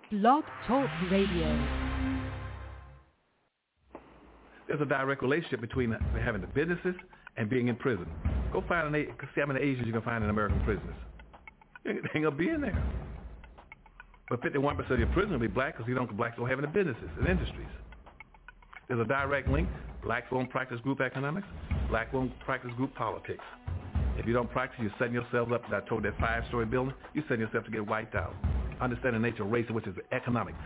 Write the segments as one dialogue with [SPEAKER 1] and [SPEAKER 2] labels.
[SPEAKER 1] Blog Talk Radio.
[SPEAKER 2] There's a direct relationship between having the businesses and being in prison. Go find see how many Asians you can find in American prisons. They ain't gonna be in there. But 51% of your prisoners will be black because blacks don't have any businesses and industries. There's a direct link. Blacks won't practice group economics. Black won't practice group politics. If you don't practice, you're setting yourself up. I told that 5-story building, you're setting yourself to get wiped out. Understand the nature of race, which is economics.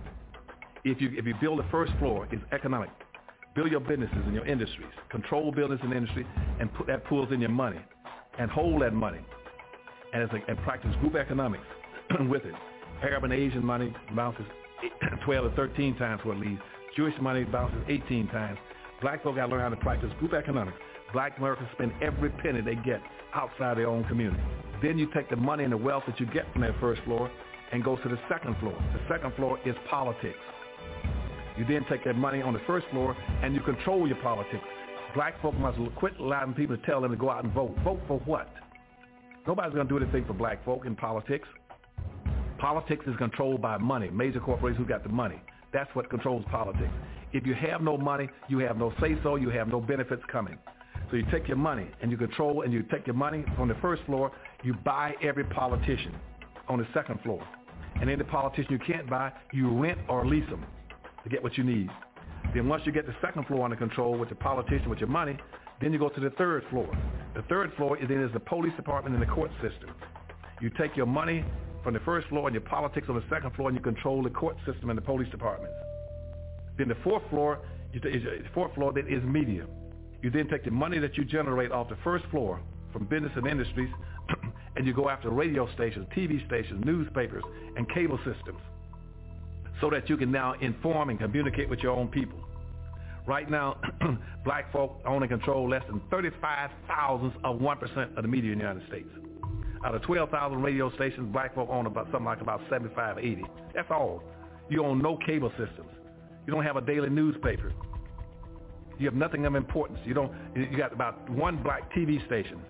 [SPEAKER 2] If you build the first floor, it's economic. Build your businesses and your industries. Control business and industry, and put that pools in your money, and hold that money, and practice group economics with it. Arab and Asian money bounces 12 or 13 times what it leaves. Jewish money bounces 18 times. Black folk got to learn how to practice group economics. Black Americans spend every penny they get outside their own community. Then you take the money and the wealth that you get from that first floor and go to the second floor. The second floor is politics. You then take that money on the first floor and you control your politics. Black folk must quit allowing people to tell them to go out and vote. Vote for what? Nobody's going to do anything for black folk in politics. Politics is controlled by money, major corporations who got the money. That's what controls politics. If you have no money, you have no say-so, you have no benefits coming. So you take your money and you control, and you take your money from the first floor, you buy every politician on the second floor. And any politician you can't buy, you rent or lease them to get what you need. Then once you get the second floor under control with the politician, with your money, then you go to the third floor. The third floor is the police department and the court system. You take your money from the first floor and your politics on the second floor, and you control the court system and the police departments. Then the fourth floor then is media. You then take the money that you generate off the first floor from business and industries, and you go after radio stations, TV stations, newspapers, and cable systems, so that you can now inform and communicate with your own people. Right now, black folk own and control less than 35 thousandths of 1% of the media in the United States. Out of 12,000 radio stations, black folk own about 75, 80. That's all. You own no cable systems. You don't have a daily newspaper. You have nothing of importance. You got about one black TV station.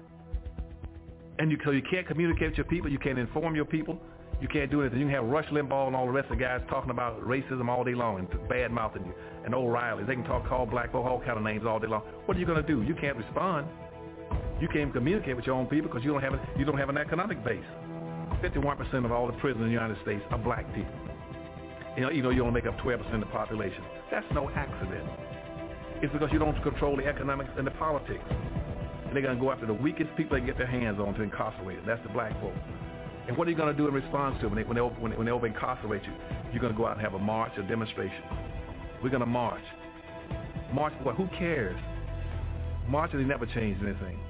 [SPEAKER 2] And so you can't communicate with your people. You can't inform your people. You can't do anything. You can have Rush Limbaugh and all the rest of the guys talking about racism all day long and bad-mouthing you. And O'Reilly. They can call black folk all kind of names all day long. What are you going to do? You can't respond. You can't communicate with your own people because you don't have an economic base. 51% of all the prisoners in the United States are black people. You only make up 12% of the population. That's no accident. It's because you don't control the economics and the politics. And they're going to go after the weakest people they can get their hands on to incarcerate. That's the black folk. And what are you going to do in response to them when they over-incarcerate you? You're going to go out and have a march, a demonstration. We're going to march. March for what? Who cares? Marching never changed anything.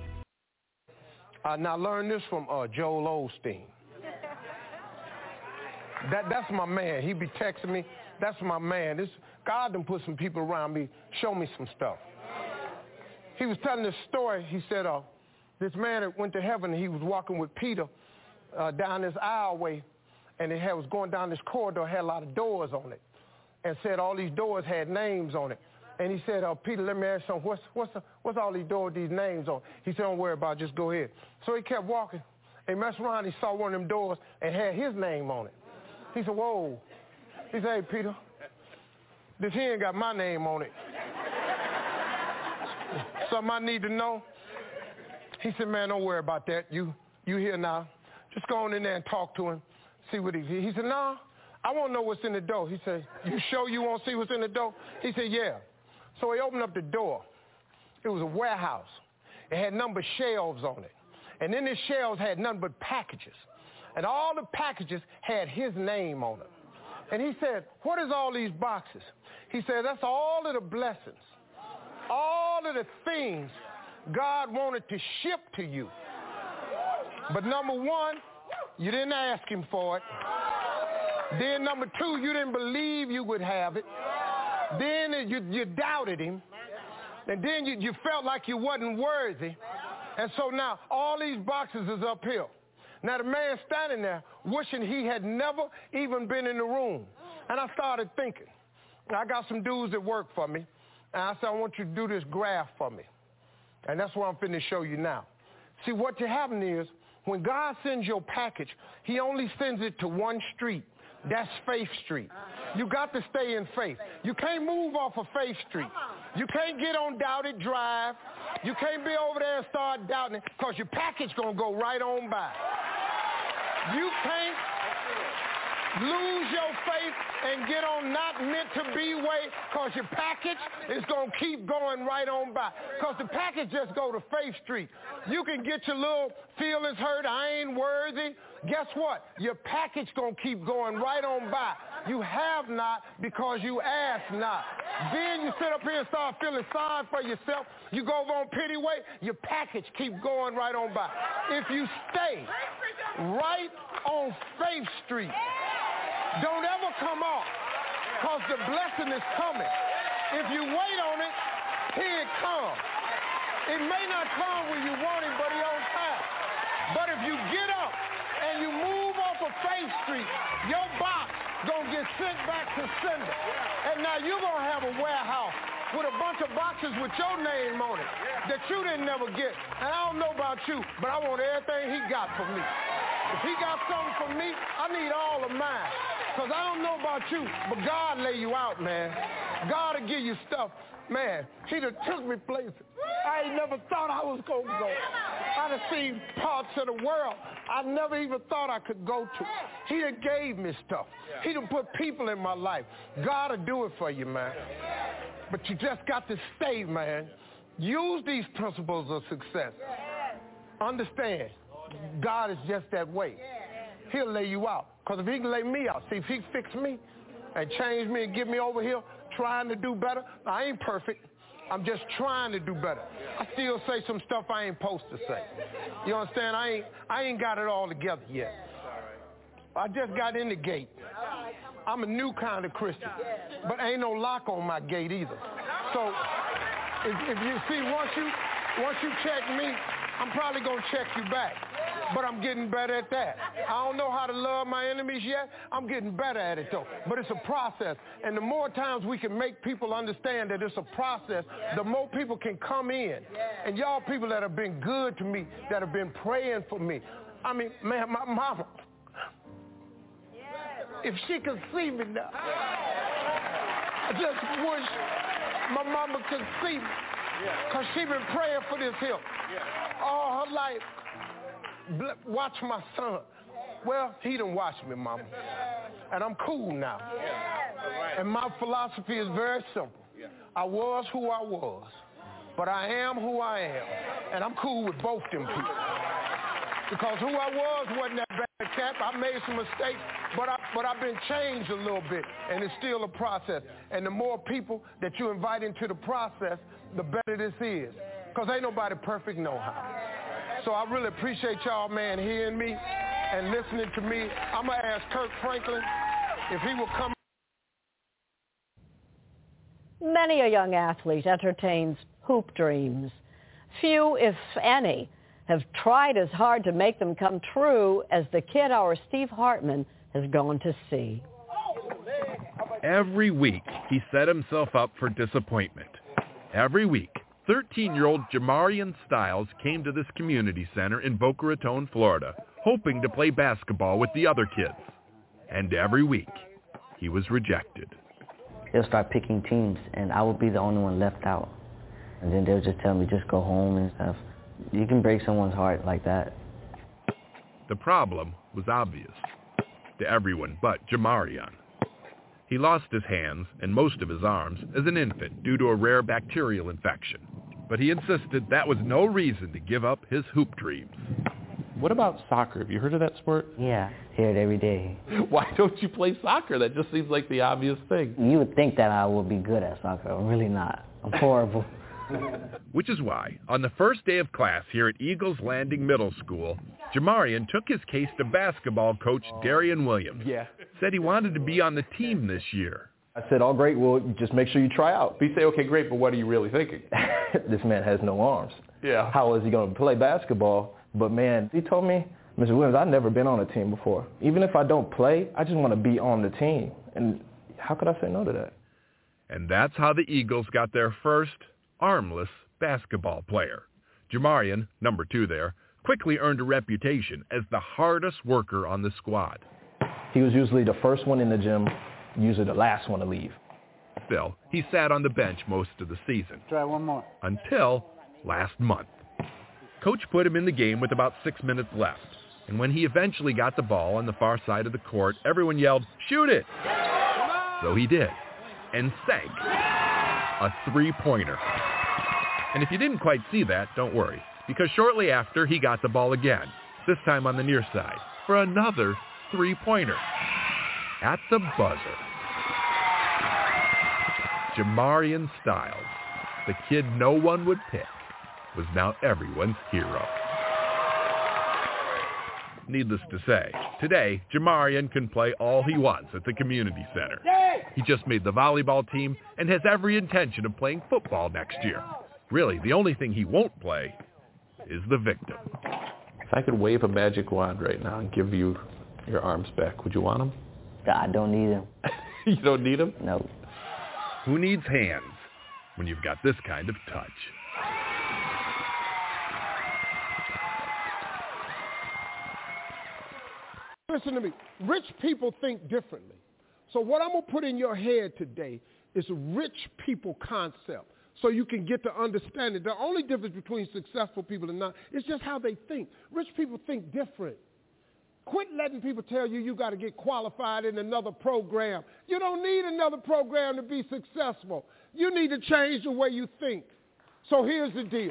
[SPEAKER 3] Now learn this from Joel Osteen. That's my man. He be texting me. That's my man. God done put some people around me, show me some stuff. He was telling this story. He said this man that went to heaven, he was walking with Peter down this aisleway, and it was going down this corridor, had a lot of doors on it, and said all these doors had names on it. And he said, Peter, let me ask you something. What's all these doors, these names on? He said, don't worry about it, just go ahead. So he kept walking. He messed around, he saw one of them doors and had his name on it. He said, whoa. He said, hey, Peter, this here ain't got my name on it. Something I need to know? He said, man, don't worry about that. You here now. Just go on in there and talk to him, see what he said, no, I want to know what's in the door. He said, you sure you want to see what's in the door? He said, yeah. So he opened up the door. It was a warehouse. It had numbered shelves on it. And in the shelves had nothing but packages. And all the packages had his name on them. And he said, what is all these boxes? He said, that's all of the blessings, all of the things God wanted to ship to you. But number one, you didn't ask him for it. Then number two, you didn't believe you would have it. Then you doubted him. And then you felt like you wasn't worthy. And so now all these boxes is up here. Now the man standing there wishing he had never even been in the room. And I started thinking, I got some dudes that work for me. And I said, I want you to do this graph for me. And that's what I'm finna show you now. See, what happening is when God sends your package, he only sends it to one street. That's Faith Street. You got to stay in faith. You can't move off of Faith Street. You can't get on Doubted Drive. You can't be over there and start doubting it because your package going to go right on by. You can't lose your faith and get on not meant to be way because your package is going to keep going right on by. Because the package just go to Faith Street. You can get your little feelings hurt, I ain't worthy. Guess what? Your package going to keep going right on by. You have not because you ask not. Then you sit up here and start feeling sorry for yourself. You go over on pity way, your package keep going right on by. If you stay right on Faith Street, don't ever come off because the blessing is coming. If you wait on it, here it comes. It may not come when you want it, but it's on time. But if you get up and you move off of Faith Street, your box gonna get sent back to sender. And now you're gonna have a warehouse with a bunch of boxes with your name on it that you didn't never get. And I don't know about you, but I want everything he got for me. If he got something for me, I need all of mine. Because I don't know about you, but God lay you out, man. God will give you stuff. Man, he done took me places I ain't never thought I was going to go. I done seen parts of the world I never even thought I could go to. He done gave me stuff. He done put people in my life. God will do it for you, man. But you just got to stay, man. Use these principles of success. Understand, God is just that way. He'll lay you out. Because if he can lay me out, see, if he fix me and change me and get me over here trying to do better, I ain't perfect. I'm just trying to do better. I still say some stuff I ain't supposed to say. You understand? I ain't got it all together yet. I just got in the gate. I'm a new kind of Christian, but ain't no lock on my gate either. So if you see, once you check me, I'm probably going to check you back. But I'm getting better at that. I don't know how to love my enemies yet. I'm getting better at it, though. But it's a process. And the more times we can make people understand that it's a process, the more people can come in. And y'all people that have been good to me, that have been praying for me. I mean, man, my mama, if she could see me now, I just wish my mama could see me. Because she been praying for this here all her life. Watch my son. Well, he done watched me, mama. And I'm cool now. And my philosophy is very simple. I was who I was, but I am who I am. And I'm cool with both them people. Because who I was wasn't that bad cat. I made some mistakes, but I've been changed a little bit, and it's still a process. And the more people that you invite into the process, the better this is. Because ain't nobody perfect no how. So I really appreciate y'all, man, hearing me and listening to me. I'm going to ask Kirk Franklin if he will come.
[SPEAKER 4] Many a young athlete entertains hoop dreams. Few, if any, have tried as hard to make them come true as the kid our Steve Hartman has gone to see.
[SPEAKER 5] Every week, he set himself up for disappointment. Every week, 13-year-old Jamarian Styles came to this community center in Boca Raton, Florida, hoping to play basketball with the other kids. And every week, he was rejected.
[SPEAKER 6] They'll start picking teams, and I would be the only one left out. And then they'll just tell me, just go home and stuff. You can break someone's heart like that.
[SPEAKER 5] The problem was obvious to everyone but Jamarian. He lost his hands and most of his arms as an infant due to a rare bacterial infection. But he insisted that was no reason to give up his hoop dreams.
[SPEAKER 7] What about soccer? Have you heard of that sport?
[SPEAKER 6] Yeah, hear it every day.
[SPEAKER 7] Why don't you play soccer? That just seems like the obvious thing.
[SPEAKER 6] You would think that I would be good at soccer. I'm really not. I'm horrible.
[SPEAKER 5] Which is why, on the first day of class here at Eagles Landing Middle School, Jamarian took his case to basketball coach Darian Williams. Said he wanted to be on the team this year.
[SPEAKER 8] I said, all great, well, just make sure you try out.
[SPEAKER 7] You say, okay, great, but what are you really thinking?
[SPEAKER 8] This man has no arms.
[SPEAKER 7] Yeah.
[SPEAKER 8] How is he going to play basketball? But, man, he told me, Mr. Williams, I've never been on a team before. Even if I don't play, I just want to be on the team. And how could I say no to that?
[SPEAKER 5] And that's how the Eagles got their first armless basketball player. Jamarian, number 2 there, quickly earned a reputation as the hardest worker on the squad.
[SPEAKER 8] He was usually the first one in the gym, usually the last one to leave.
[SPEAKER 5] Still, he sat on the bench most of the season.
[SPEAKER 9] Try one more.
[SPEAKER 5] Until last month. Coach put him in the game with about 6 minutes left. And when he eventually got the ball on the far side of the court, everyone yelled, "Shoot it!" So he did. And sank a three-pointer. And if you didn't quite see that, don't worry. Because shortly after, he got the ball again. This time on the near side. For another three-pointer. At the buzzer. Jamarian Styles, the kid no one would pick, was now everyone's hero. Needless to say, today, Jamarian can play all he wants at the community center. He just made the volleyball team and has every intention of playing football next year. Really, the only thing he won't play is the victim.
[SPEAKER 7] If I could wave a magic wand right now and give you your arms back, would you want them?
[SPEAKER 6] I don't need them.
[SPEAKER 7] You don't need them?
[SPEAKER 6] No.
[SPEAKER 5] Who needs hands when you've got this kind of touch?
[SPEAKER 3] Listen to me. Rich people think differently. So what I'm going to put in your head today is a rich people concept so you can get to understand it. The only difference between successful people and not is just how they think. Rich people think different. Quit letting people tell you you got to get qualified in another program. You don't need another program to be successful. You need to change the way you think. So here's the deal.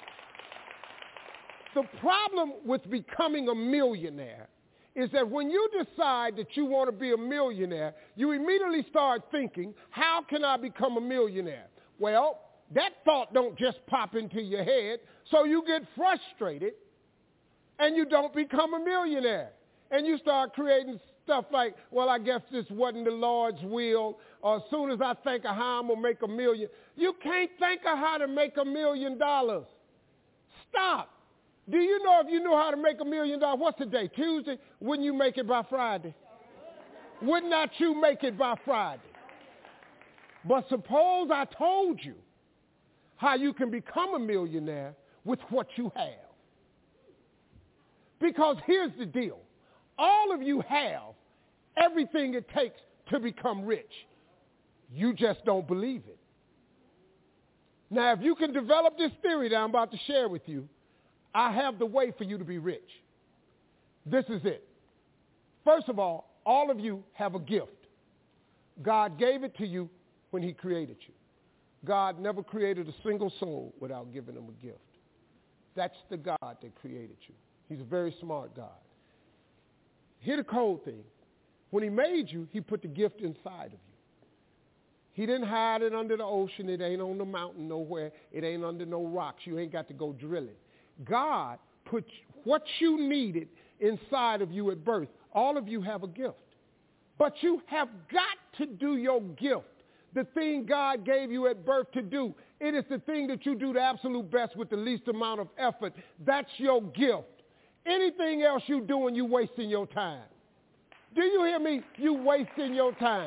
[SPEAKER 3] The problem with becoming a millionaire is that when you decide that you want to be a millionaire, you immediately start thinking, how can I become a millionaire? Well, that thought don't just pop into your head, so you get frustrated and you don't become a millionaire. And you start creating stuff like, well, I guess this wasn't the Lord's will, or as soon as I think of how I'm going to make $1 million. You can't think of how to make $1 million. Stop. Do you know if you knew how to make $1 million, what's the day? Tuesday? Wouldn't you make it by Friday? Would not you make it by Friday? But suppose I told you how you can become a millionaire with what you have. Because here's the deal. All of you have everything it takes to become rich. You just don't believe it. Now, if you can develop this theory that I'm about to share with you, I have the way for you to be rich. This is it. First of all of you have a gift. God gave it to you when he created you. God never created a single soul without giving them a gift. That's the God that created you. He's a very smart God. Here's the cold thing. When he made you, he put the gift inside of you. He didn't hide it under the ocean. It ain't on the mountain nowhere. It ain't under no rocks. You ain't got to go drilling. God put what you needed inside of you at birth. All of you have a gift. But you have got to do your gift, the thing God gave you at birth to do. It is the thing that you do the absolute best with the least amount of effort. That's your gift. Anything else you doing, you wasting your time. Do you hear me? You wasting your time.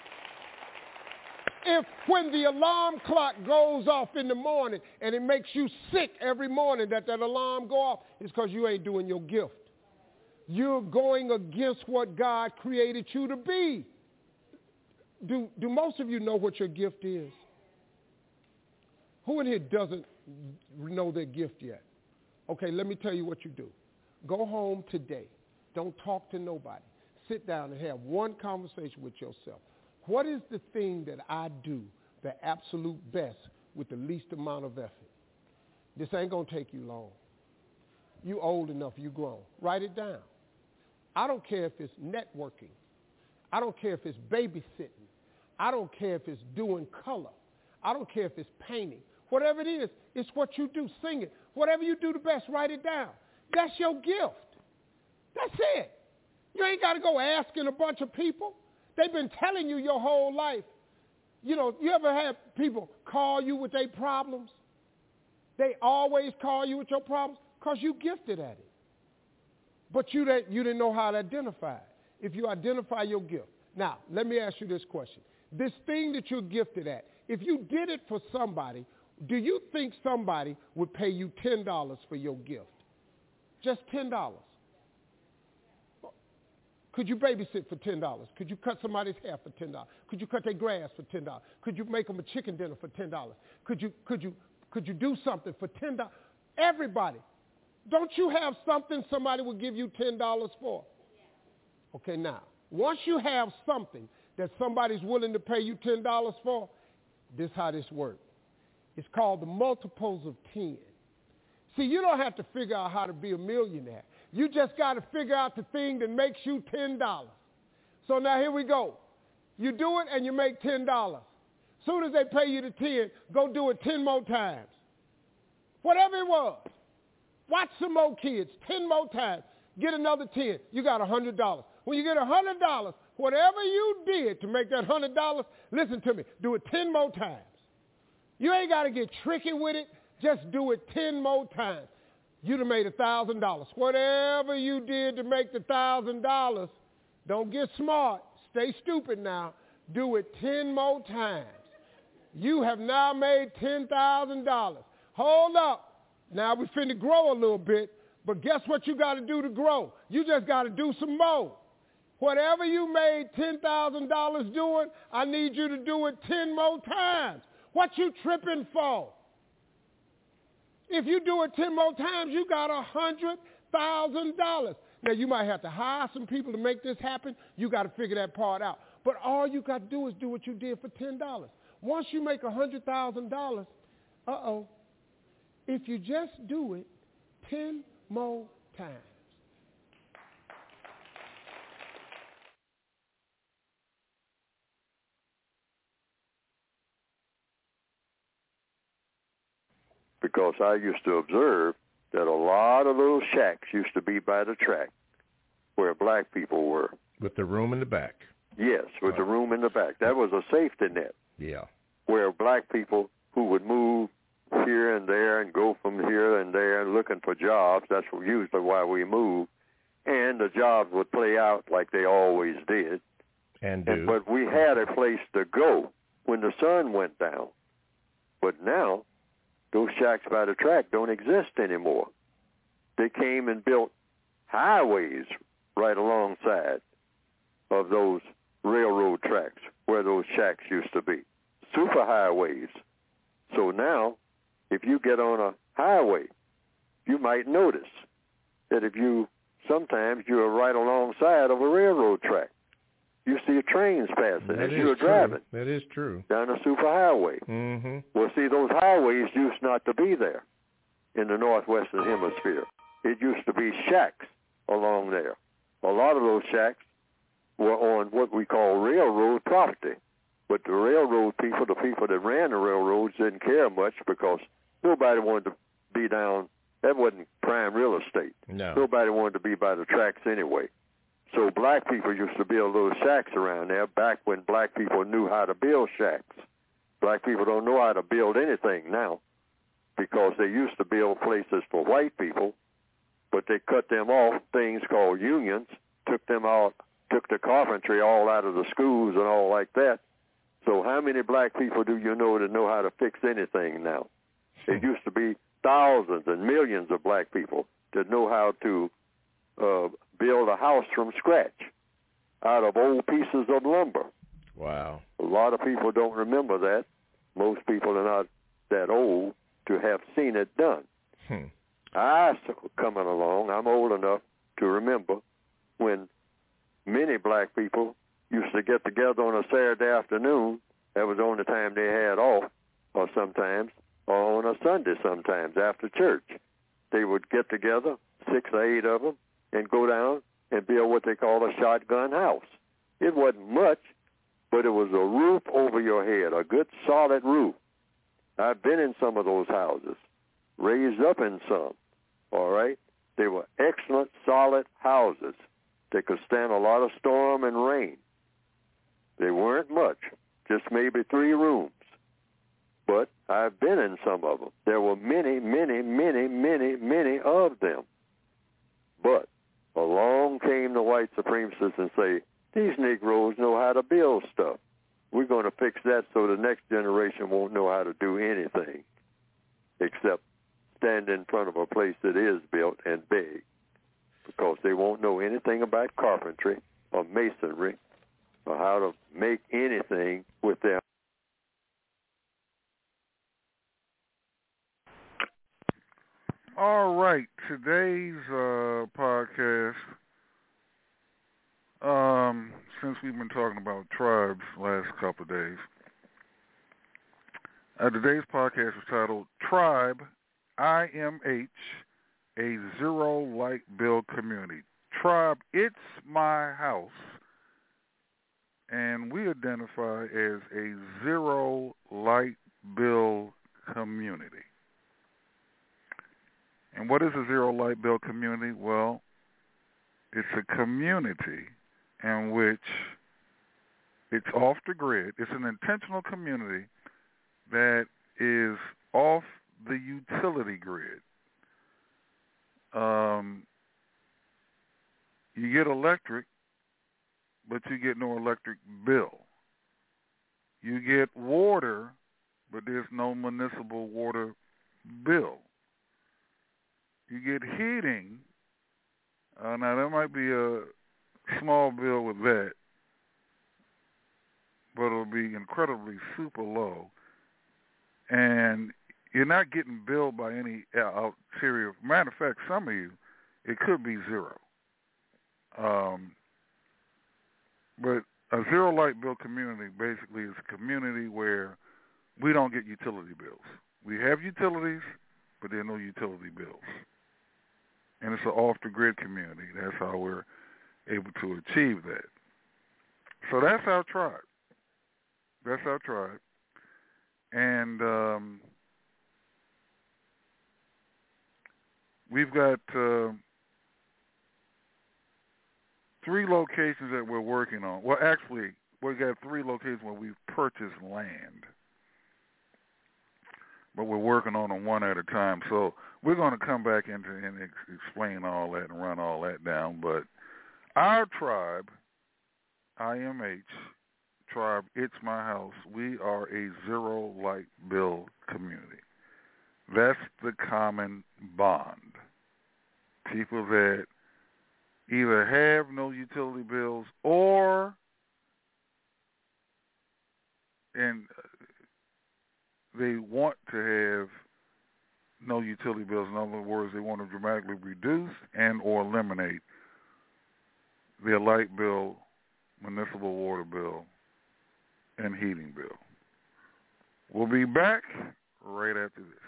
[SPEAKER 3] If when the alarm clock goes off in the morning and it makes you sick every morning that alarm go off, it's because you ain't doing your gift. You're going against what God created you to be. Do most of you know what your gift is? Who in here doesn't know their gift yet? Okay, let me tell you what you do. Go home today. Don't talk to nobody. Sit down and have one conversation with yourself. What is the thing that I do the absolute best with the least amount of effort? This ain't going to take you long. You old enough, you grown. Write it down. I don't care if it's networking. I don't care if it's babysitting. I don't care if it's doing color. I don't care if it's painting. Whatever it is, it's what you do. Sing it. Whatever you do the best, write it down. That's your gift. That's it. You ain't got to go asking a bunch of people. They've been telling you your whole life. You know, you ever had people call you with their problems? They always call you with your problems because you gifted at it. But you didn't know how to identify it. If you identify your gift. Now, let me ask you this question. This thing that you're gifted at, if you did it for somebody, do you think somebody would pay you $10 for your gift? Just $10. Could you babysit for $10? Could you cut somebody's hair for $10? Could you cut their grass for $10? Could you make them a chicken dinner for $10? Could you do something for $10? Everybody. Don't you have something somebody will give you $10 for? Okay, now, once you have something that somebody's willing to pay you $10 for, this is how this works. It's called the multiples of 10. See, you don't have to figure out how to be a millionaire. You just got to figure out the thing that makes you $10. So now here we go. You do it and you make $10. Soon as they pay you the 10, go do it 10 more times. Whatever it was. Watch some more kids, 10 more times. Get another 10. You got $100. When you get $100, whatever you did to make that $100, listen to me, do it 10 more times. You ain't got to get tricky with it. Just do it 10 more times. You'd have made $1,000. Whatever you did to make the $1,000, don't get smart. Stay stupid now. Do it 10 more times. You have now made $10,000. Hold up. Now we're finna grow a little bit, but guess what you got to do to grow? You just got to do some more. Whatever you made $10,000 doing, I need you to do it 10 more times. What you tripping for? If you do it 10 more times, you got $100,000. Now, you might have to hire some people to make this happen. You got to figure that part out. But all you got to do is do what you did for $10. Once you make $100,000, if you just do it 10 more times.
[SPEAKER 9] Because I used to observe that a lot of those shacks used to be by the track where black people were.
[SPEAKER 10] With the room in the back.
[SPEAKER 9] Yes, with the room in the back. That was a safety net.
[SPEAKER 10] Yeah.
[SPEAKER 9] Where black people who would move here and there and go from here and there looking for jobs, that's usually why we moved, and the jobs would play out like they always did. But we had a place to go when the sun went down. But now, those shacks by the track don't exist anymore. They came and built highways right alongside of those railroad tracks where those shacks used to be. Super highways. So now, if you get on a highway, you might notice that sometimes you're right alongside of a railroad track. You see trains passing as you're driving.
[SPEAKER 10] That is true.
[SPEAKER 9] Down a superhighway.
[SPEAKER 10] Mm-hmm.
[SPEAKER 9] Well, see, those highways used not to be there in the northwestern hemisphere. It used to be shacks along there. A lot of those shacks were on what we call railroad property. But the railroad people, the people that ran the railroads, didn't care much because nobody wanted to be down. That wasn't prime real estate.
[SPEAKER 10] No.
[SPEAKER 9] Nobody wanted to be by the tracks anyway. So black people used to build little shacks around there back when black people knew how to build shacks. Black people don't know how to build anything now because they used to build places for white people, but they cut them off, things called unions, took them out, took the carpentry all out of the schools and all like that. So how many black people do you know that know how to fix anything now? It used to be thousands and millions of black people that know how to build a house from scratch out of old pieces of lumber.
[SPEAKER 10] Wow.
[SPEAKER 9] A lot of people don't remember that. Most people are not that old to have seen it done. Coming along, I'm old enough to remember when many black people used to get together on a Saturday afternoon. That was the only time they had off, or on a Sunday sometimes after church. They would get together, 6 or 8 of them, and go down and build what they call a shotgun house. It wasn't much, but it was a roof over your head, a good solid roof. I've been in some of those houses, raised up in some, all right? They were excellent, solid houses. They could stand a lot of storm and rain. They weren't much, just maybe 3 rooms. But I've been in some of them. There were many, many, many, many, many of them. But along came the white supremacists and say, these Negroes know how to build stuff. We're going to fix that so the next generation won't know how to do anything except stand in front of a place that is built and beg, because they won't know anything about carpentry. of masonry or how to make anything with their.
[SPEAKER 11] All right, today's podcast, since we've been talking about tribes last couple of days, today's podcast is titled Tribe IMH, a Zero Light Bill Community. Tribe, it's my house, and we identify as a Zero Light Bill community. And what is a Zero Light Bill community? Well, it's a community in which it's off the grid. It's an intentional community that is off the utility grid. You get electric, but you get no electric bill. You get water, but there's no municipal water bill. You get heating. Now, there might be a small bill with that, but it'll be incredibly super low. And you're not getting billed by any ulterior. Matter of fact, some of you, it could be zero. But a zero light bill community basically is a community where we don't get utility bills. We have utilities, but there are no utility bills. And it's an off-the-grid community. That's how we're able to achieve that. So that's our tribe. That's our tribe. And we've got 3 locations that we're working on. Well, actually, we've got 3 locations where we've purchased land. But we're working on them one at a time. So we're going to come back into and explain all that and run all that down. But our tribe, IMH, tribe, it's my house, we are a zero light bill community. That's the common bond. People that either have no utility bills or they want to have no utility bills. In other words, they want to dramatically reduce and or eliminate their light bill, municipal water bill, and heating bill. We'll be back right after this.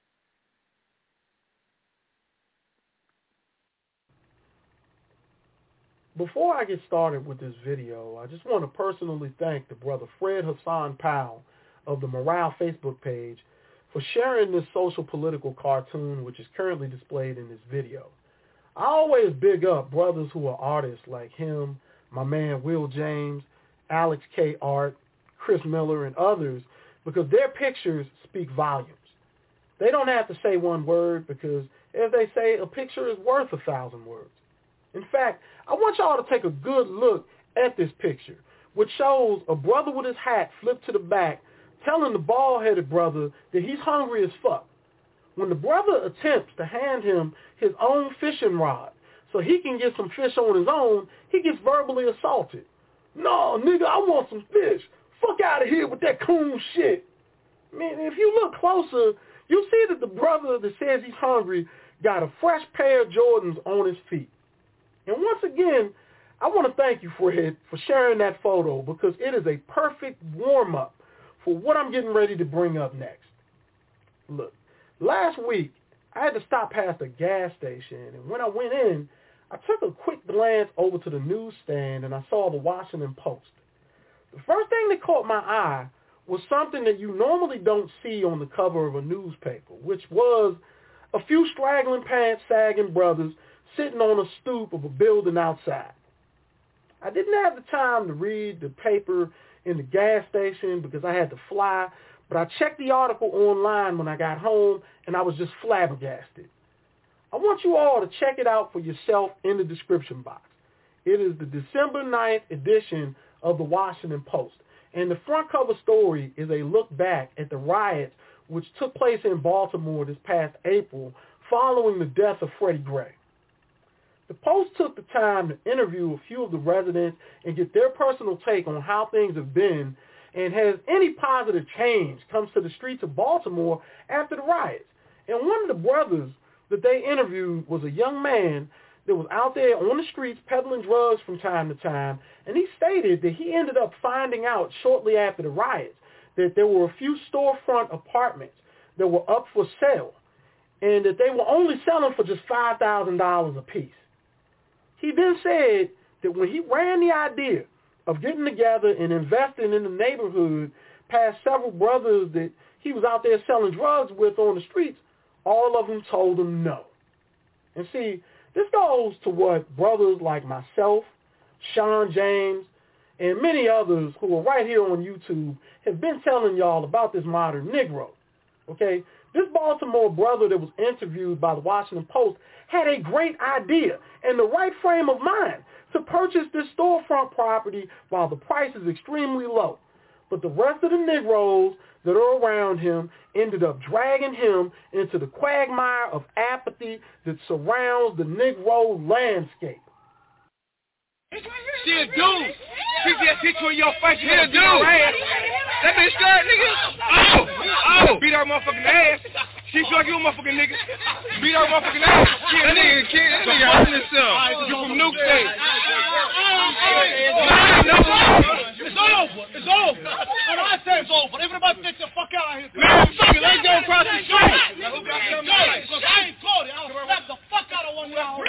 [SPEAKER 12] Before I get started with this video, I just want to personally thank the brother Fred Hassan Powell of the Morale Facebook page for sharing this social political cartoon, which is currently displayed in this video. I always big up brothers who are artists like him, my man Will James, Alex K. Art, Chris Miller, and others, because their pictures speak volumes. They don't have to say one word because, as they say, a picture is worth 1,000 words. In fact, I want y'all to take a good look at this picture, which shows a brother with his hat flipped to the back telling the bald-headed brother that he's hungry as fuck. When the brother attempts to hand him his own fishing rod so he can get some fish on his own, he gets verbally assaulted. No, nigga, I want some fish. Fuck out of here with that coon shit. Man, if you look closer, you'll see that the brother that says he's hungry got a fresh pair of Jordans on his feet. And once again, I want to thank you, Fred, for sharing that photo because it is a perfect warm-up for what I'm getting ready to bring up next. Look, last week, I had to stop past a gas station, and when I went in, I took a quick glance over to the newsstand, and I saw the Washington Post. The first thing that caught my eye was something that you normally don't see on the cover of a newspaper, which was a few straggling pants-sagging brothers sitting on a stoop of a building outside. I didn't have the time to read the paper in the gas station because I had to fly, but I checked the article online when I got home, and I was just flabbergasted. I want you all to check it out for yourself in the description box. It is the December 9th edition of the Washington Post, and the front cover story is a look back at the riots which took place in Baltimore this past April following the death of Freddie Gray. The Post took the time to interview a few of the residents and get their personal take on how things have been and has any positive change comes to the streets of Baltimore after the riots. And one of the brothers that they interviewed was a young man that was out there on the streets peddling drugs from time to time, and he stated that he ended up finding out shortly after the riots that there were a few storefront apartments that were up for sale and that they were only selling for just $5,000 a piece. He then said that when he ran the idea of getting together and investing in the neighborhood past several brothers that he was out there selling drugs with on the streets, all of them told him no. And see, this goes to what brothers like myself, Sean James, and many others who are right here on YouTube have been telling y'all about this modern Negro. Okay? This Baltimore brother that was interviewed by the Washington Post had a great idea and the right frame of mind to purchase this storefront property while the price is extremely low. But the rest of the Negroes that are around him ended up dragging him into the quagmire of apathy that surrounds the Negro landscape.
[SPEAKER 13] She a dude. She just hit you in your face. She a dude. That bitch scared, nigga. Oh. Beat her motherfucking ass. She feel like you a motherfucking nigga. Beat her motherfucking ass. She a nigga, kid. That nigga hurting himself. You from Nuke State. It's over. It's over. When I say it's over, everybody get the fuck out of here. Man, fuck it. Let's go across the street. Because I ain't told you. I'll slap the fuck out of one of y'all.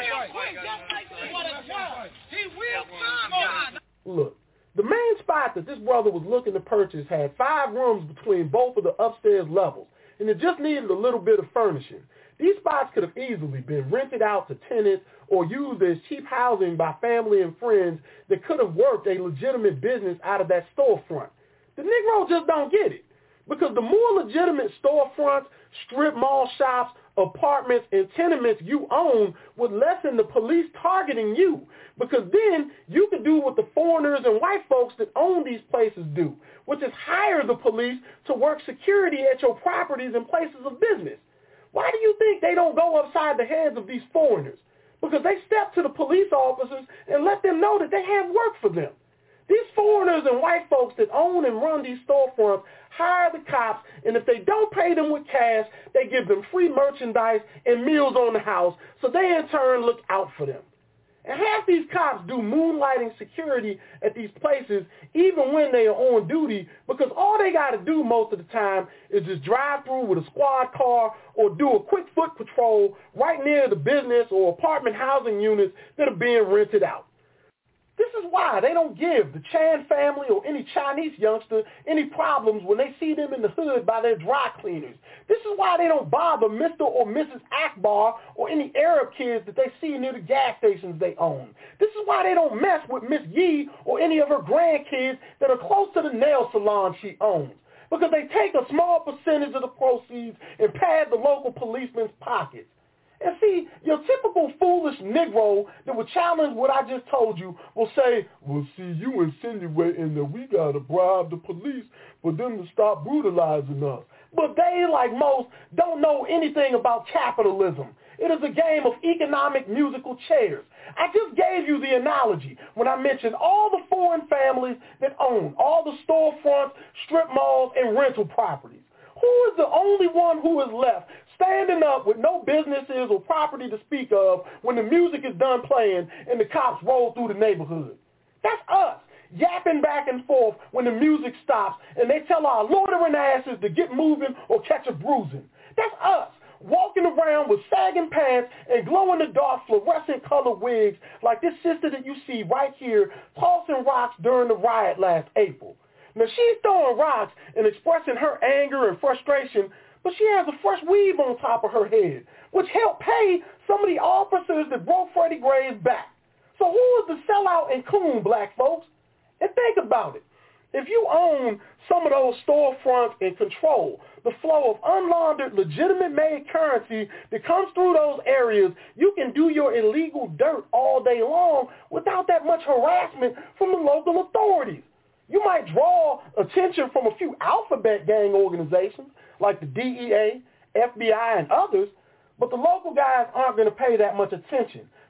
[SPEAKER 13] He will come.
[SPEAKER 12] Look, the main spot that this brother was looking to purchase had 5 rooms between both of the upstairs levels, and it just needed a little bit of furnishing. These spots could have easily been rented out to tenants or used as cheap housing by family and friends that could have worked a legitimate business out of that storefront. The Negro just don't get it, because the more legitimate storefronts, strip mall shops, apartments, and tenements you own would lessen the police targeting you, because then you can do what the foreigners and white folks that own these places do, which is hire the police to work security at your properties and places of business. Why do you think they don't go upside the heads of these foreigners? Because they step to the police officers and let them know that they have work for them. These foreigners and white folks that own and run these storefronts hire the cops, and if they don't pay them with cash, they give them free merchandise and meals on the house, so they in turn look out for them. And half these cops do moonlighting security at these places even when they are on duty, because all they got to do most of the time is just drive through with a squad car or do a quick foot patrol right near the business or apartment housing units that are being rented out. This is why they don't give the Chan family or any Chinese youngster any problems when they see them in the hood by their dry cleaners. This is why they don't bother Mr. or Mrs. Akbar or any Arab kids that they see near the gas stations they own. This is why they don't mess with Miss Yee or any of her grandkids that are close to the nail salon she owns, because they take a small percentage of the proceeds and pad the local policeman's pockets. And see, your typical foolish Negro that would challenge what I just told you will say, well, see, you insinuating that we got to bribe the police for them to stop brutalizing us. But they, like most, don't know anything about capitalism. It is a game of economic musical chairs. I just gave you the analogy when I mentioned all the foreign families that own all the storefronts, strip malls, and rental properties. Who is the only one who is left standing up with no businesses or property to speak of when the music is done playing and the cops roll through the neighborhood? That's us, yapping back and forth when the music stops and they tell our loitering asses to get moving or catch a bruising. That's us, walking around with sagging pants and glow-in-the-dark fluorescent colored wigs like this sister that you see right here tossing rocks during the riot last April. Now, she's throwing rocks and expressing her anger and frustration, but she has a fresh weave on top of her head, which helped pay some of the officers that broke Freddie Gray's back. So who is the sellout and coon, black folks? And think about it. If you own some of those storefronts and control the flow of unlaundered, legitimate-made currency that comes through those areas, you can do your illegal dirt all day long without that much harassment from the local authorities. You might draw attention from a few alphabet gang organizations like the DEA, FBI, and others, but the local guys aren't going to pay that much attention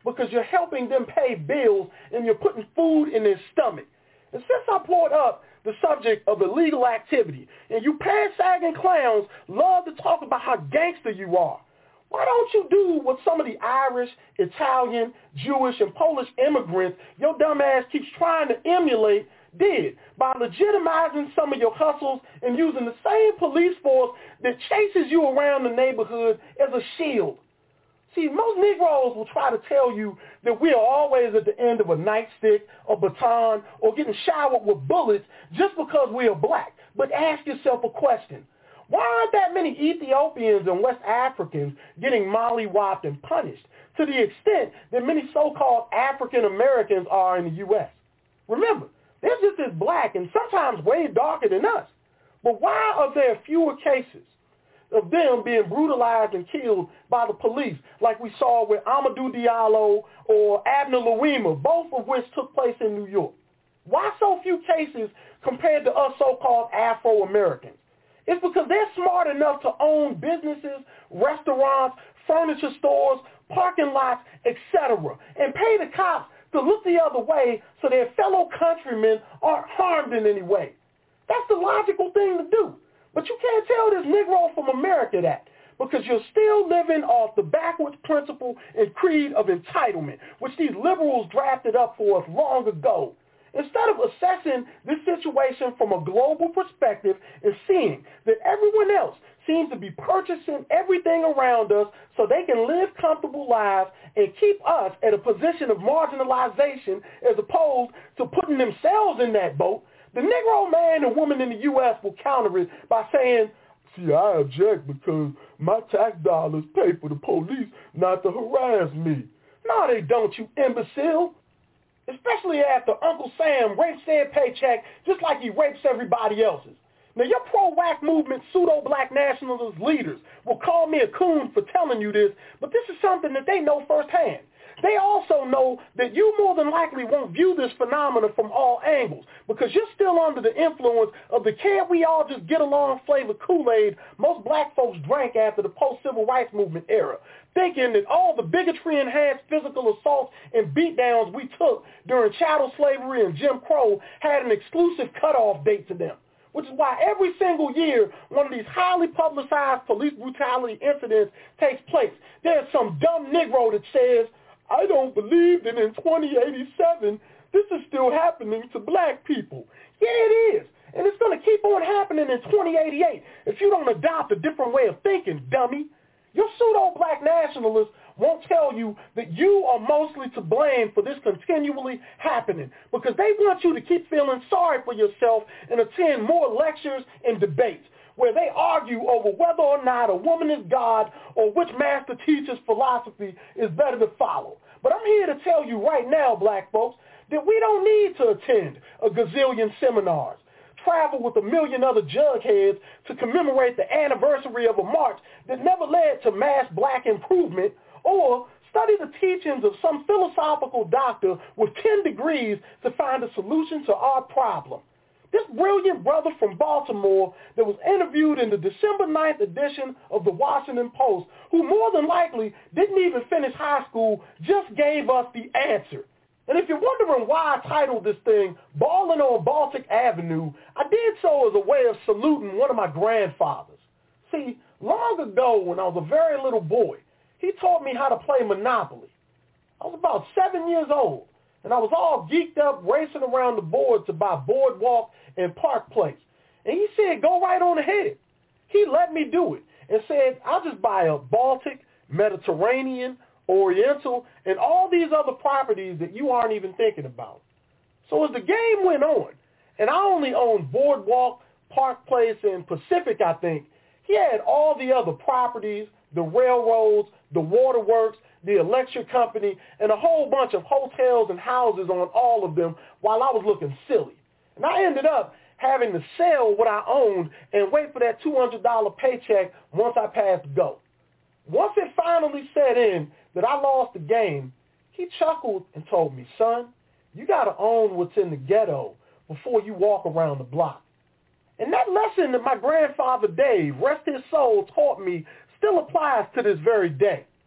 [SPEAKER 12] because you're helping them pay bills and you're putting food in their stomach. And since I brought up the subject of illegal activity, and you pants-sagging clowns love to talk about how gangster you are, why don't you do what some of the Irish, Italian, Jewish, and Polish immigrants your dumb ass keeps trying to emulate did by legitimizing some of your hustles and using the same police force that chases you around the neighborhood as a shield? See, most Negroes will try to tell you that we are always at the end of a nightstick, a baton, or getting showered with bullets just because we are black. But ask yourself a question. Why aren't that many Ethiopians and West Africans getting mollywopped and punished to the extent that many so-called African Americans are in the U.S.? Remember, they're just as black and sometimes way darker than us. But why are there fewer cases of them being brutalized and killed by the police like we saw with Amadou Diallo or Abner Louima, both of which took place in New York? Why so few cases compared to us so-called Afro-Americans? It's because they're smart enough to own businesses, restaurants, furniture stores, parking lots, etc., and pay the cops to look the other way so their fellow countrymen aren't harmed in any way. That's the logical thing to do. But you can't tell this Negro from America that, because you're still living off the backwards principle and creed of entitlement, which these liberals drafted up for us long ago. Instead of assessing this situation from a global perspective and seeing that everyone else seems to be purchasing everything around us so they can live comfortable lives and keep us at a position of marginalization as opposed to putting themselves in that boat, the Negro man and woman in the U.S. will counter it by saying, see, I object because my tax dollars pay for the police not to harass me. No, they don't, you imbecile. Especially after Uncle Sam rapes their paycheck just like he rapes everybody else's. Now, your pro-whack movement pseudo-black nationalist leaders will call me a coon for telling you this, but this is something that they know firsthand. They also know that you more than likely won't view this phenomenon from all angles because you're still under the influence of the can't we all just get along flavor Kool-Aid most black folks drank after the post-civil rights movement era, thinking that all the bigotry-enhanced physical assaults and beatdowns we took during chattel slavery and Jim Crow had an exclusive cutoff date to them. Which is why every single year one of these highly publicized police brutality incidents takes place, there's some dumb Negro that says, I don't believe that in 2087 this is still happening to black people. Yeah, it is. And it's going to keep on happening in 2088 if you don't adopt a different way of thinking, dummy. Your pseudo-black nationalists won't tell you that you are mostly to blame for this continually happening because they want you to keep feeling sorry for yourself and attend more lectures and debates where they argue over whether or not a woman is God or which master teacher's philosophy is better to follow. But I'm here to tell you right now, black folks, that we don't need to attend a gazillion seminars, travel with a million other jugheads to commemorate the anniversary of a march that never led to mass black improvement, or study the teachings of some philosophical doctor with 10 degrees to find a solution to our problem. This brilliant brother from Baltimore that was interviewed in the December 9th edition of the Washington Post, who more than likely didn't even finish high school, just gave us the answer. And if you're wondering why I titled this thing Ballin' on Baltic Avenue, I did so as a way of saluting one of my grandfathers. See, long ago when I was a very little boy, he taught me how to play Monopoly. I was about 7 years old, and I was all geeked up racing around the board to buy Boardwalk and Park Place. And he said, go right on ahead. He let me do it and said, I'll just buy a Baltic, Mediterranean, Oriental, and all these other properties that you aren't even thinking about. So as the game went on, and I only owned Boardwalk, Park Place, and Pacific, I think, he had all the other properties, the railroads, the waterworks, the electric company, and a whole bunch of hotels and houses on all of them while I was looking silly. And I ended up having to sell what I owned and wait for that $200 paycheck once I passed go. Once it finally set in that I lost the game, he chuckled and told me, son, you got to own what's in the ghetto before you walk around the block. And that lesson that my grandfather Dave, rest his soul, taught me still applies to this very day.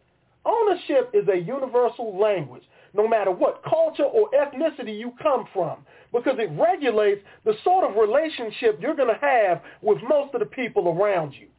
[SPEAKER 12] Ownership is a universal language, no matter what culture or ethnicity you come from, because it regulates the sort of relationship you're going to have with most of the people around you.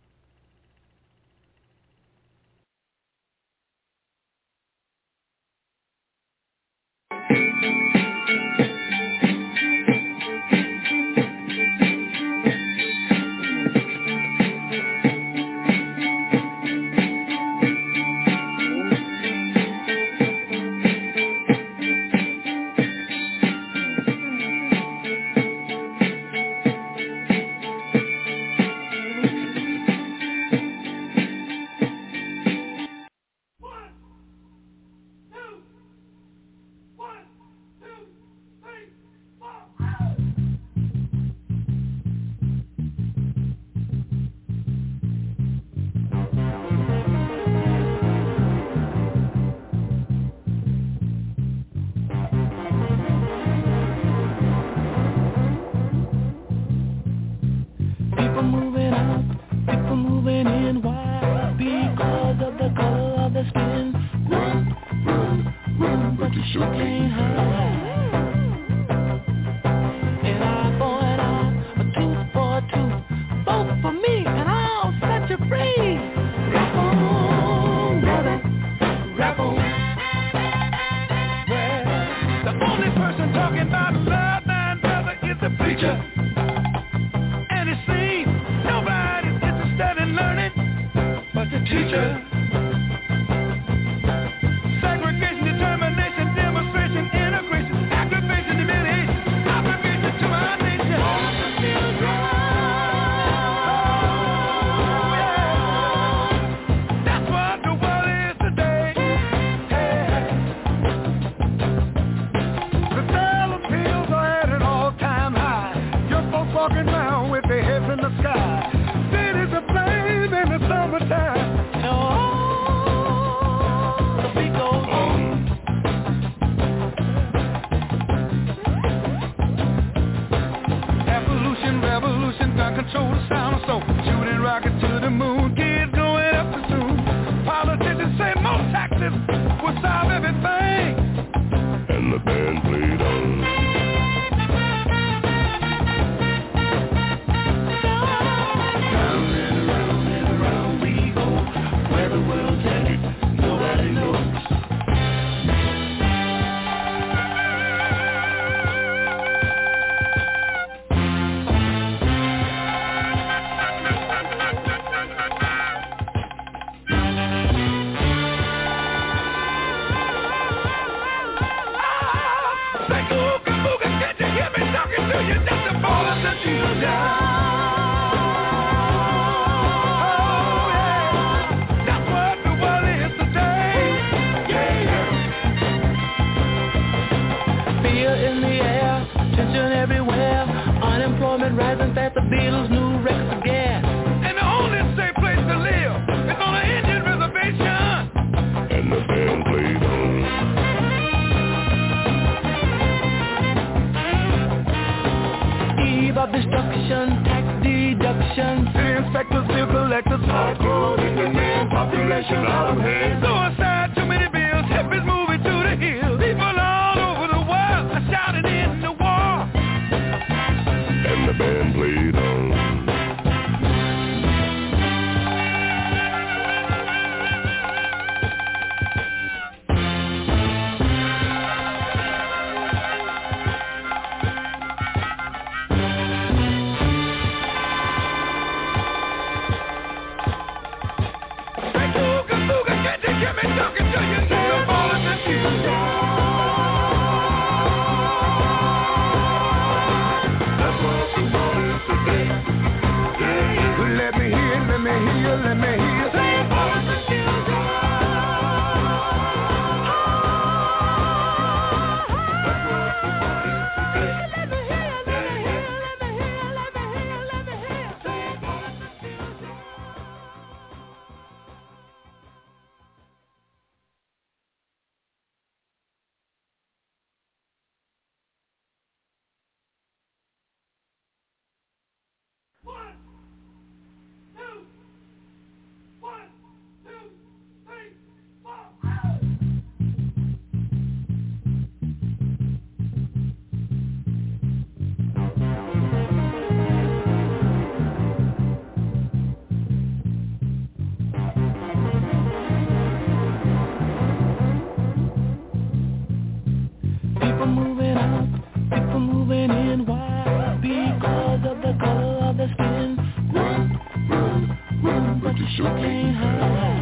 [SPEAKER 14] sure can't hide.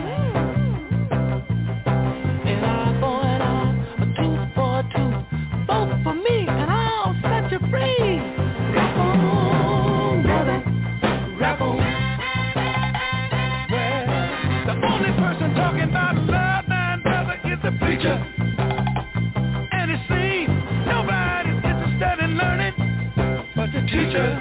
[SPEAKER 14] An eye for an eye, a tooth for a tooth, both for me, and I'll set you free. Rap on, brother, rap on. Well, the only person talking about love, man, brother, is the preacher. And it seems nobody's interested in learning but the teacher.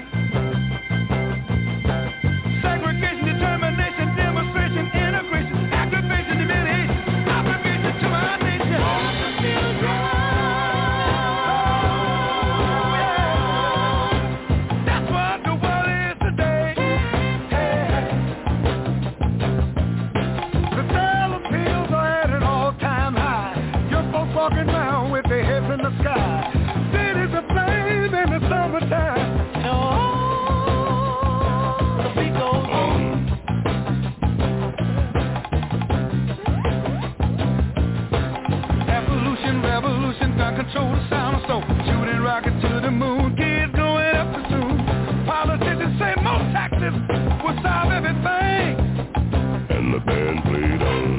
[SPEAKER 14] Segregation, determination, demonstration, integration, aggravation, humiliation, obligation to our nation. That's what the world is today. The dollar bills are at an all-time high. Young folks walking around with their heads in the sky. Cities aflame in the summertime. Control the sound so shooting rockets to the moon, kids growing up too soon. Politicians say more taxes will solve everything, and the band played on.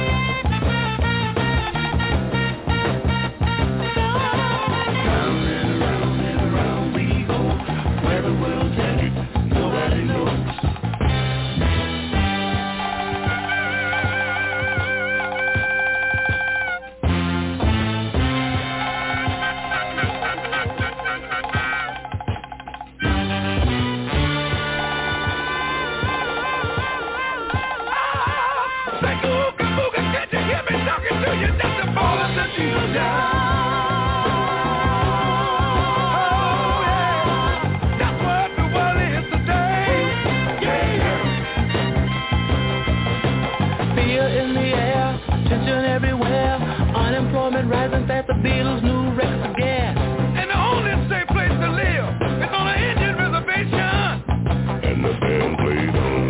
[SPEAKER 14] Round and around we go, where the world's headed, nobody knows. Rising fast, the Beatles' new records again. And the only safe place to live is on an Indian reservation. And the band played on.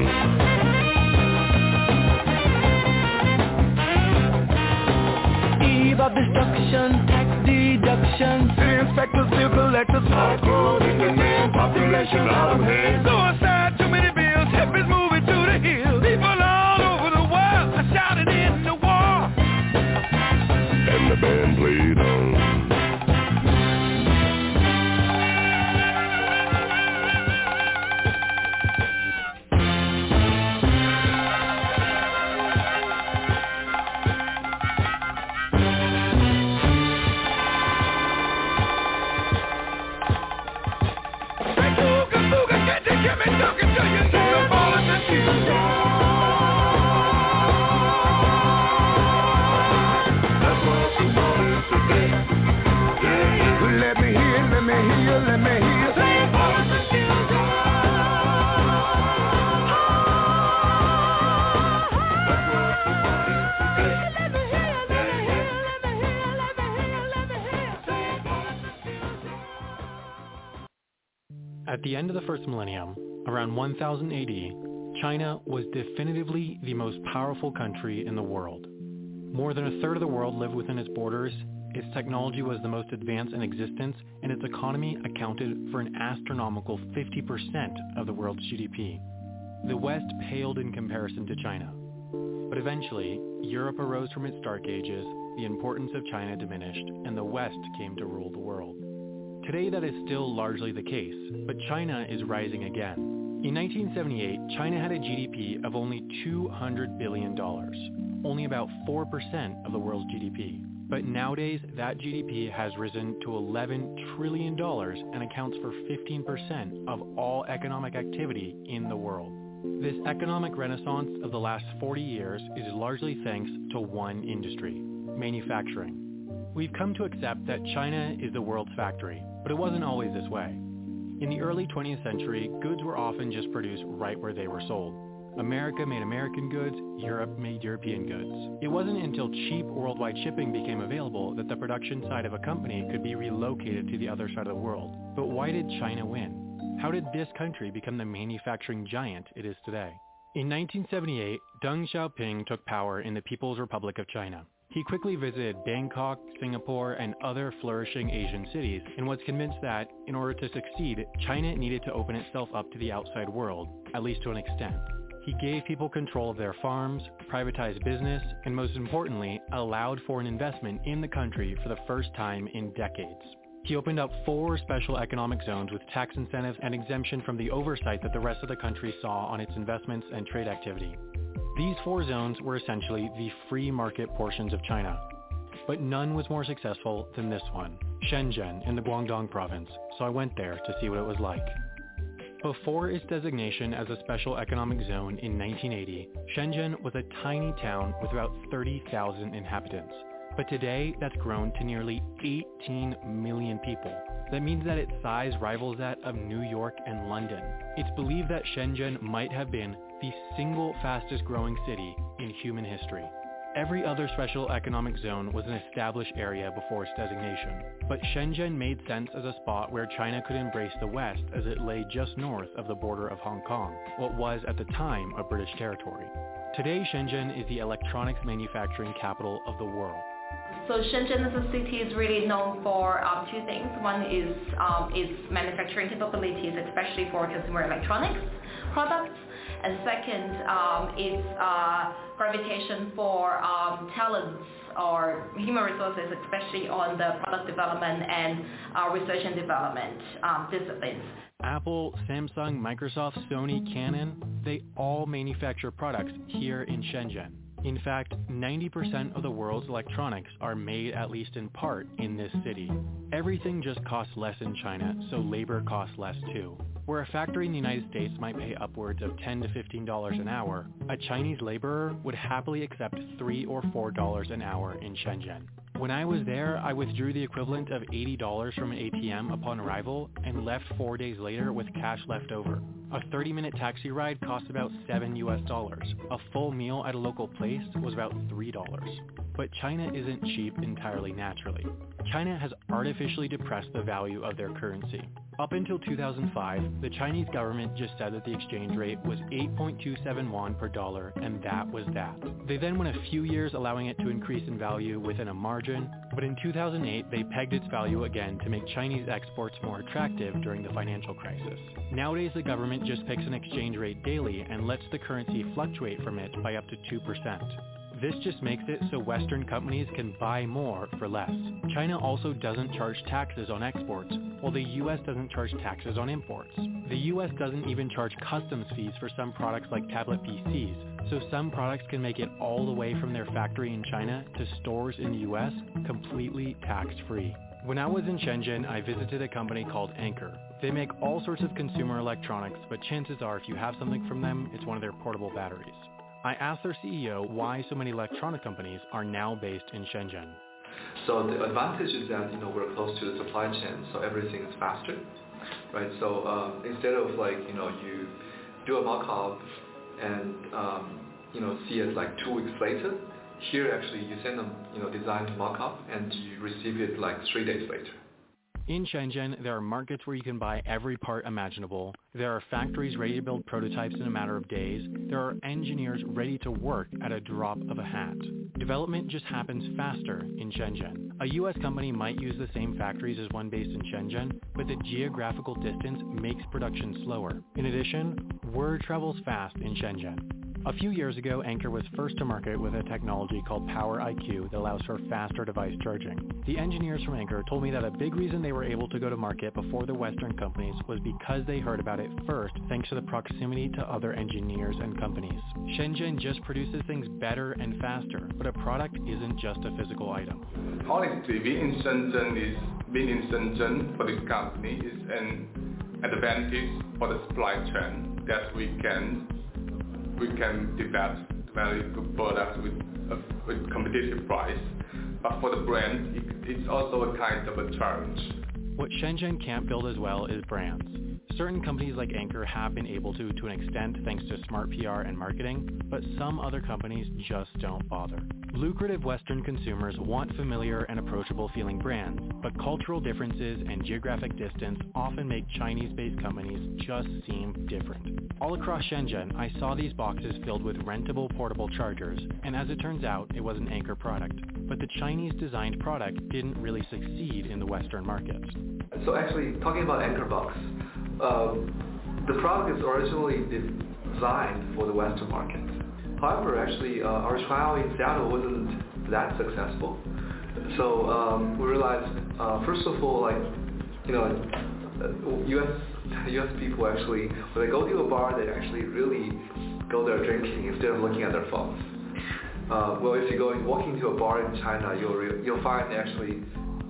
[SPEAKER 14] Eve of destruction, tax deduction. City inspectors, bill collectors, hardcore in the man, population out of hand. Suicide, too many bills, hippies moving to the hills. People all over the world are shouting in the war. And the band played on. Hey, Booga, Booga, can't you hear me talking to you? The ball is the shoes. Let me hear, let me hear, let me hear. Say for the children.
[SPEAKER 15] At the end of the first millennium, around 1000 AD, China was definitively the most powerful country in the world. More than a third of the world lived within its borders. Its technology was the most advanced in existence, and its economy accounted for an astronomical 50% of the world's GDP. The West paled in comparison to China. But eventually, Europe arose from its dark ages, the importance of China diminished, and the West came to rule the world. Today that is still largely the case, but China is rising again. In 1978, China had a GDP of only $200 billion, only about 4% of the world's GDP. But nowadays, that GDP has risen to $11 trillion and accounts for 15% of all economic activity in the world. This economic renaissance of the last 40 years is largely thanks to one industry, manufacturing. We've come to accept that China is the world's factory, but it wasn't always this way. In the early 20th century, goods were often just produced right where they were sold. America made American goods, Europe made European goods. It wasn't until cheap worldwide shipping became available that the production side of a company could be relocated to the other side of the world. But why did China win? How did this country become the manufacturing giant it is today? In 1978, Deng Xiaoping took power in the People's Republic of China. He quickly visited Bangkok, Singapore, and other flourishing Asian cities and was convinced that, in order to succeed, China needed to open itself up to the outside world, at least to an extent. He gave people control of their farms, privatized business, and most importantly, allowed foreign investment in the country for the first time in decades. He opened up 4 special economic zones with tax incentives and exemption from the oversight that the rest of the country saw on its investments and trade activity. These 4 zones were essentially the free market portions of China. But none was more successful than this one, Shenzhen in the Guangdong province, so I went there to see what it was like. Before its designation as a special economic zone in 1980, Shenzhen was a tiny town with about 30,000 inhabitants. But today, that's grown to nearly 18 million people. That means that its size rivals that of New York and London. It's believed that Shenzhen might have been the single fastest growing city in human history. Every other special economic zone was an established area before its designation, but Shenzhen made sense as a spot where China could embrace the West as it lay just north of the border of Hong Kong, what was at the time a British territory. Today, Shenzhen is the electronics manufacturing capital of the world.
[SPEAKER 16] So Shenzhen as a city is really known for 2 things. One is its manufacturing capabilities, especially for consumer electronics products. And second, its reputation for talents or human resources, especially on the product development and research and development disciplines.
[SPEAKER 15] Apple, Samsung, Microsoft, Sony, Canon, they all manufacture products here in Shenzhen. In fact, 90% of the world's electronics are made at least in part in this city. Everything just costs less in China, so labor costs less too. Where a factory in the United States might pay upwards of $10 to $15 an hour, a Chinese laborer would happily accept $3 or $4 an hour in Shenzhen. When I was there, I withdrew the equivalent of $80 from an ATM upon arrival and left 4 days later with cash left over. A 30-minute taxi ride cost about $7 US. A full meal at a local place was about $3. But China isn't cheap entirely naturally. China has artificially depressed the value of their currency. Up until 2005, the Chinese government just said that the exchange rate was 8.27 won per dollar, and that was that. They then went a few years allowing it to increase in value within a margin, but in 2008 they pegged its value again to make Chinese exports more attractive during the financial crisis. Nowadays the government just picks an exchange rate daily and lets the currency fluctuate from it by up to 2%. This just makes it so Western companies can buy more for less. China also doesn't charge taxes on exports, while the US doesn't charge taxes on imports. The US doesn't even charge customs fees for some products like tablet PCs, so some products can make it all the way from their factory in China to stores in the US completely tax-free. When I was in Shenzhen, I visited a company called Anker. They make all sorts of consumer electronics, but chances are if you have something from them, it's one of their portable batteries. I asked their CEO why so many electronic companies are now based in Shenzhen.
[SPEAKER 17] So the advantage is that we're close to the supply chain, so everything is faster, right? So instead of you do a mock-up and see it like 2 weeks later, here actually you send them designed mock-up and you receive it like 3 days later.
[SPEAKER 15] In Shenzhen, there are markets where you can buy every part imaginable. There are factories ready to build prototypes in a matter of days. There are engineers ready to work at a drop of a hat. Development just happens faster in Shenzhen. A US company might use the same factories as one based in Shenzhen, but the geographical distance makes production slower. In addition, word travels fast in Shenzhen. A few years ago, Anker was first to market with a technology called Power IQ that allows for faster device charging. The engineers from Anker told me that a big reason they were able to go to market before the Western companies was because they heard about it first thanks to the proximity to other engineers and companies. Shenzhen just produces things better and faster, but a product isn't just a physical item.
[SPEAKER 18] Honestly, being in Shenzhen for this company is an advantage for the supply chain that we can develop very good products with competitive price. But for the brand, it's also a kind of a challenge.
[SPEAKER 15] What Shenzhen can't build as well is brands. Certain companies like Anker have been able to an extent thanks to smart PR and marketing, but some other companies just don't bother. Lucrative Western consumers want familiar and approachable feeling brands, but cultural differences and geographic distance often make Chinese-based companies just seem different. All across Shenzhen, I saw these boxes filled with rentable portable chargers, and as it turns out, it was an Anker product. But the Chinese-designed product didn't really succeed in the Western market.
[SPEAKER 17] So actually, talking about Anker box, the product is originally designed for the Western market. However, actually, our trial in Seattle wasn't that successful. So we realized, first of all, like, you know, U.S. people actually, when they go to a bar, they actually really go there drinking instead of looking at their phones. Well, if you go walking to a bar in China, you'll find actually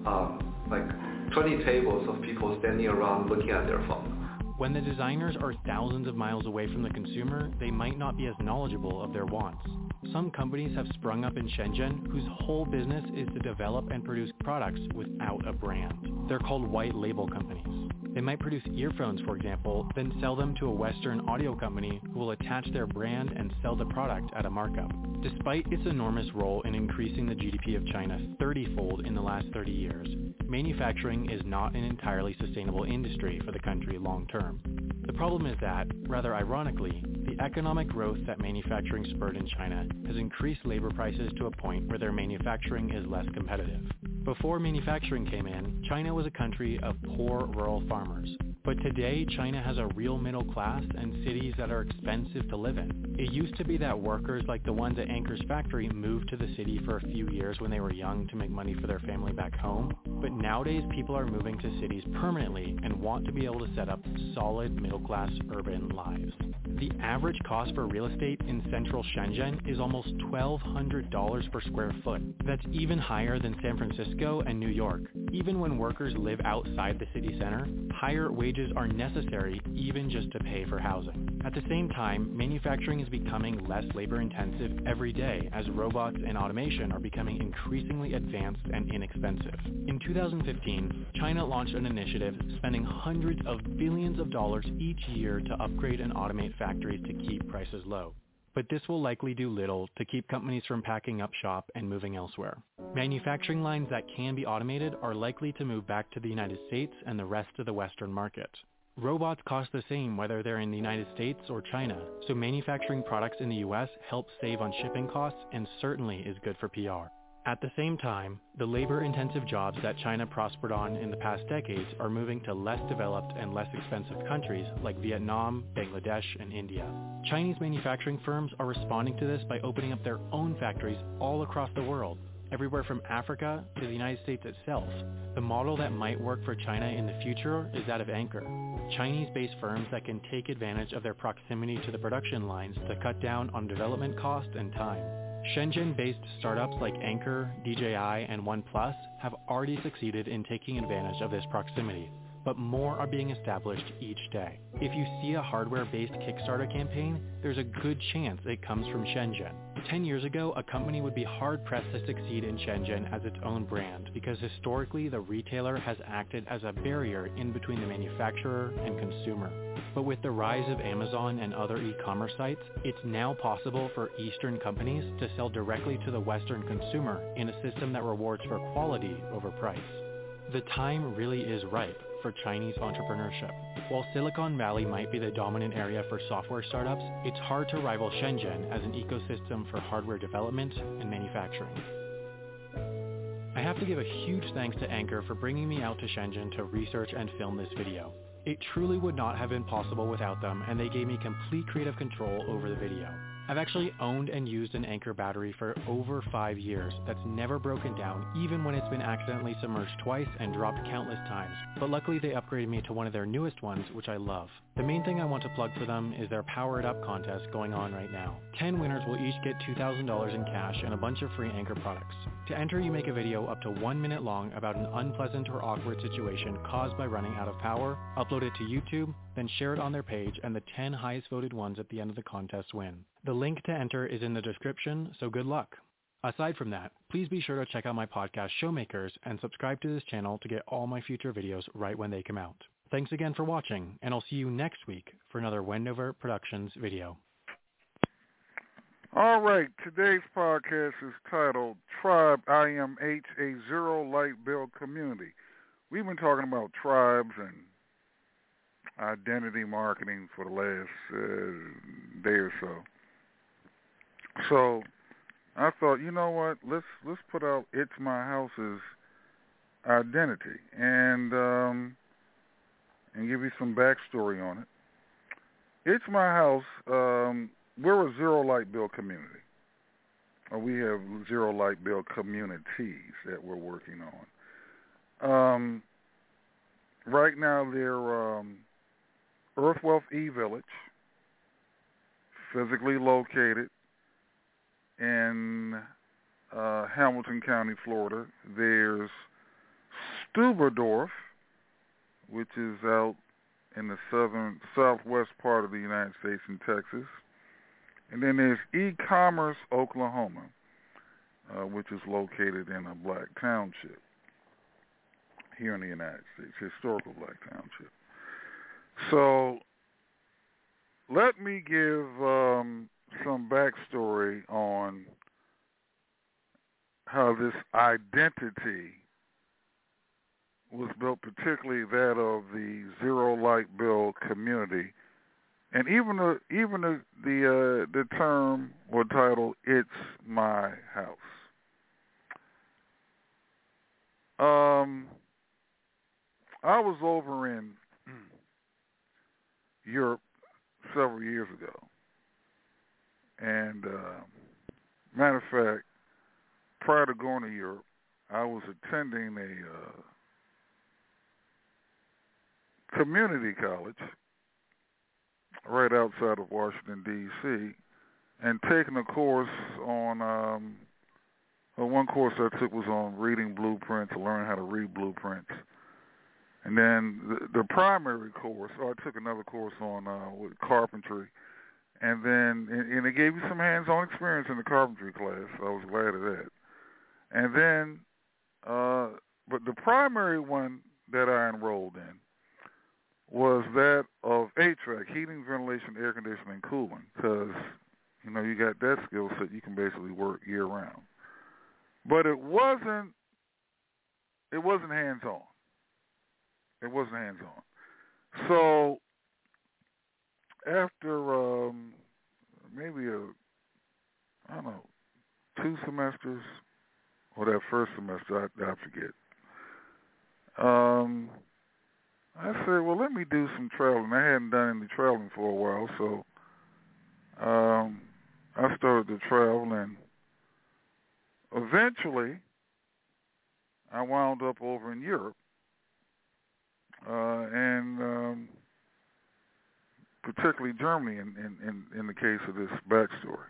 [SPEAKER 17] like 20 tables of people standing around looking at their phone.
[SPEAKER 15] When the designers are thousands of miles away from the consumer, they might not be as knowledgeable of their wants. Some companies have sprung up in Shenzhen whose whole business is to develop and produce products without a brand. They're called white label companies. They might produce earphones, for example, then sell them to a Western audio company who will attach their brand and sell the product at a markup. Despite its enormous role in increasing the GDP of China 30-fold in the last 30 years, manufacturing is not an entirely sustainable industry for the country long term. The problem is that, rather ironically, the economic growth that manufacturing spurred in China has increased labor prices to a point where their manufacturing is less competitive. Before manufacturing came in, China was a country of poor rural farmers. But today, China has a real middle class and cities that are expensive to live in. It used to be that workers like the ones at Anker's factory moved to the city for a few years when they were young to make money for their family back home. But nowadays, people are moving to cities permanently and want to be able to set up solid middle-class urban lives. The average cost for real estate in central Shenzhen is almost $1,200 per square foot. That's even higher than San Francisco and New York. Even when workers live outside the city center, higher wages are necessary even just to pay for housing. At the same time, manufacturing is becoming less labor-intensive every day as robots and automation are becoming increasingly advanced and inexpensive. In 2015, China launched an initiative spending hundreds of billions of dollars each year to upgrade and automate factories to keep prices low. But this will likely do little to keep companies from packing up shop and moving elsewhere. Manufacturing lines that can be automated are likely to move back to the United States and the rest of the Western market. Robots cost the same whether they're in the United States or China, so manufacturing products in the US helps save on shipping costs and certainly is good for PR. At the same time, the labor-intensive jobs that China prospered on in the past decades are moving to less developed and less expensive countries like Vietnam, Bangladesh, and India. Chinese manufacturing firms are responding to this by opening up their own factories all across the world, everywhere from Africa to the United States itself. The model that might work for China in the future is that of Anker, Chinese-based firms that can take advantage of their proximity to the production lines to cut down on development cost and time. Shenzhen-based startups like Anker, DJI, and OnePlus have already succeeded in taking advantage of this proximity, but more are being established each day. If you see a hardware-based Kickstarter campaign, there's a good chance it comes from Shenzhen. 10 years ago, a company would be hard-pressed to succeed in Shenzhen as its own brand because historically the retailer has acted as a barrier in between the manufacturer and consumer. But with the rise of Amazon and other e-commerce sites, it's now possible for Eastern companies to sell directly to the Western consumer in a system that rewards for quality over price. The time really is ripe for Chinese entrepreneurship. While Silicon Valley might be the dominant area for software startups, it's hard to rival Shenzhen as an ecosystem for hardware development and manufacturing. I have to give a huge thanks to Anker for bringing me out to Shenzhen to research and film this video. It truly would not have been possible without them, and they gave me complete creative control over the video. I've actually owned and used an Anker battery for over 5 years that's never broken down, even when it's been accidentally submerged twice and dropped countless times. But luckily they upgraded me to one of their newest ones, which I love. The main thing I want to plug for them is their Power It Up contest going on right now. 10 winners will each get $2,000 in cash and a bunch of free Anker products. To enter, you make a video up to 1 minute long about an unpleasant or awkward situation caused by running out of power, upload it to YouTube, then share it on their page, and the 10 highest voted ones at the end of the contest win. The link to enter is in the description, so good luck. Aside from that, please be sure to check out my podcast Showmakers and subscribe to this channel to get all my future videos right when they come out. Thanks again for watching, and I'll see you next week for another Wendover Productions video.
[SPEAKER 11] All right, today's podcast is titled Tribe IMH, a Zero Light Bill Community. We've been talking about tribes and identity marketing for the last day or so. So I thought, you know what? Let's put out It's My House's identity and give you some backstory on it. It's My House, we're a zero light bill community. We have zero light bill communities that we're working on. Right now, they're Earth Wealth E-Village, physically located in Hamilton County, Florida. There's Stuberdorf, which is out in the southwest part of the United States in Texas. And then there's E-Commerce, Oklahoma, which is located in a black township here in the United States, historical black township. So let me give some backstory on how this identity was built, particularly that of the zero light bill community, and even the term or title, "It's My House." I was over in Europe several years ago, and matter of fact, prior to going to Europe, I was attending a community college right outside of Washington, D.C., and taking a course on, one course I took was on reading blueprints, to learn how to read blueprints. And then the primary course, I took another course on with carpentry. And then, and it gave you some hands-on experience in the carpentry class. So I was glad of that. And then, but the primary one that I enrolled in was that of HVAC, heating, ventilation, air conditioning, and cooling, because, you know, you got that skill set, you can basically work year-round. But it wasn't hands-on. It wasn't hands-on. So after maybe 2 semesters, or that first semester, I forget. I said, well, let me do some traveling. I hadn't done any traveling for a while, so I started to travel, and eventually I wound up over in Europe, and particularly Germany in the case of this backstory.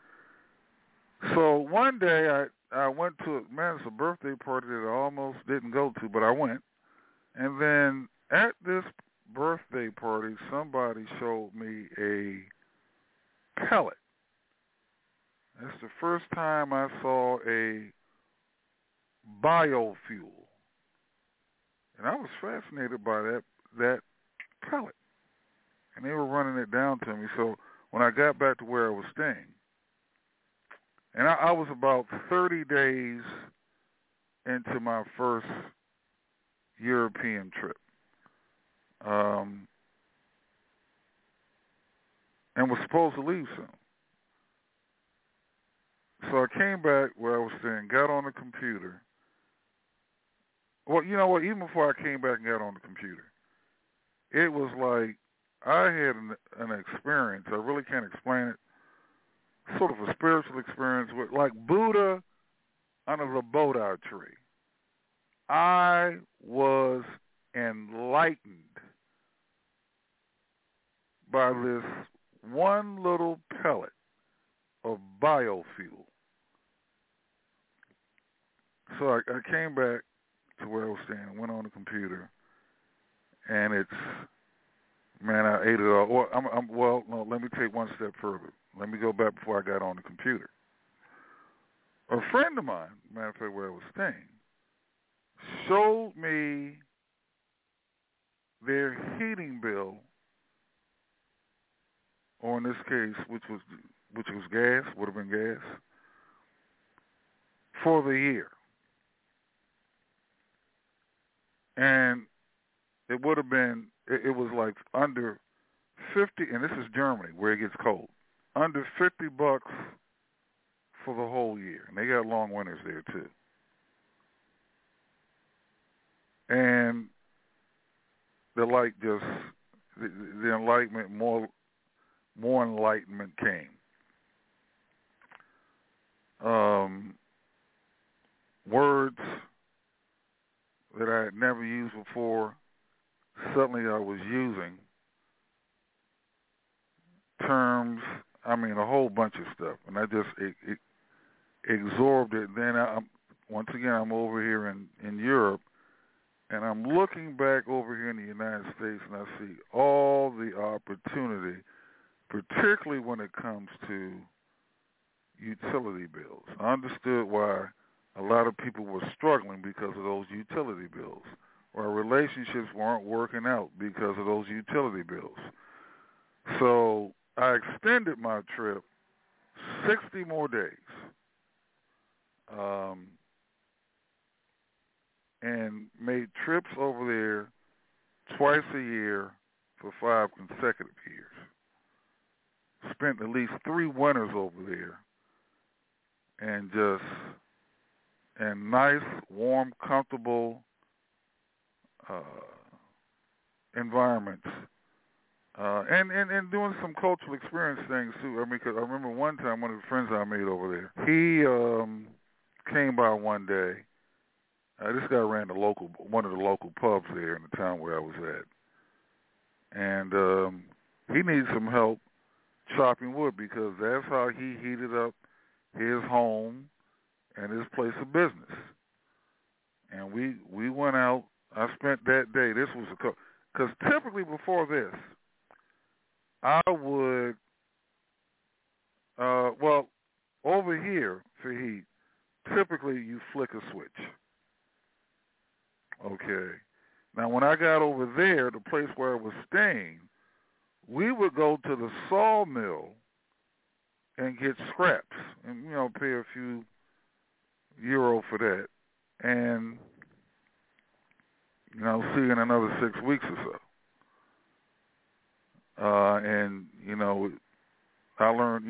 [SPEAKER 11] So one day I went to it's a birthday party that I almost didn't go to, but I went. And then at this birthday party, somebody showed me a pellet. That's the first time I saw a biofuel. And I was fascinated by that pellet. And they were running it down to me. So when I got back to where I was staying, and I was about 30 days into my first European trip, and was supposed to leave soon. So I came back where I was staying, got on the computer. Well, you know what? Even before I came back and got on the computer, it was like I had an experience. I really can't explain it. Sort of a spiritual experience with, like Buddha under the Bodhi tree. I was enlightened by this one little pellet of biofuel. So I came back to where I was staying, went on the computer, and I ate it all. Well, no, let me take one step further. Let me go back before I got on the computer. A friend of mine, matter of fact, where I was staying, showed me their heating bill, or in this case, which was gas, would have been gas, for the year. And it would have been, it was like under 50, and this is Germany, where it gets cold, under $50 for the whole year. And they got long winters there, too. And the enlightenment more more enlightenment came. Words that I had never used before, suddenly I was using. Terms, I mean, a whole bunch of stuff. And I just absorbed it. Then, once again, I'm over here in Europe, and I'm looking back over here in the United States, and I see all the opportunity, particularly when it comes to utility bills. I understood why a lot of people were struggling because of those utility bills, or relationships weren't working out because of those utility bills. So I extended my trip 60 more days, and made trips over there twice a year for 5 consecutive years. Spent at least 3 winters over there, and nice, warm, comfortable environments, and doing some cultural experience things too. I mean, 'cause I remember one time one of the friends I made over there, he came by one day. This guy ran one of the local pubs there in the town where I was at, and he needed some help chopping wood because that's how he heated up his home and his place of business. And we went out. I spent that day. This was because typically before this, I would over here for heat, typically you flick a switch. Okay. Now when I got over there, the place where I was staying, we would go to the sawmill and get scraps, and pay a few euro for that, and see you in another 6 weeks or so. And I learned,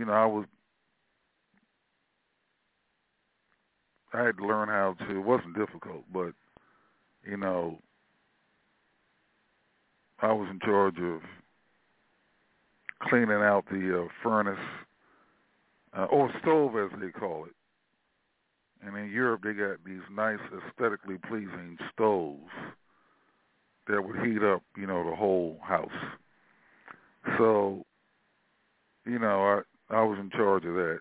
[SPEAKER 11] I had to learn how to. It wasn't difficult, but I was in charge of cleaning out the furnace, or stove as they call it. And in Europe, they got these nice, aesthetically pleasing stoves that would heat up, the whole house. So, I was in charge of that.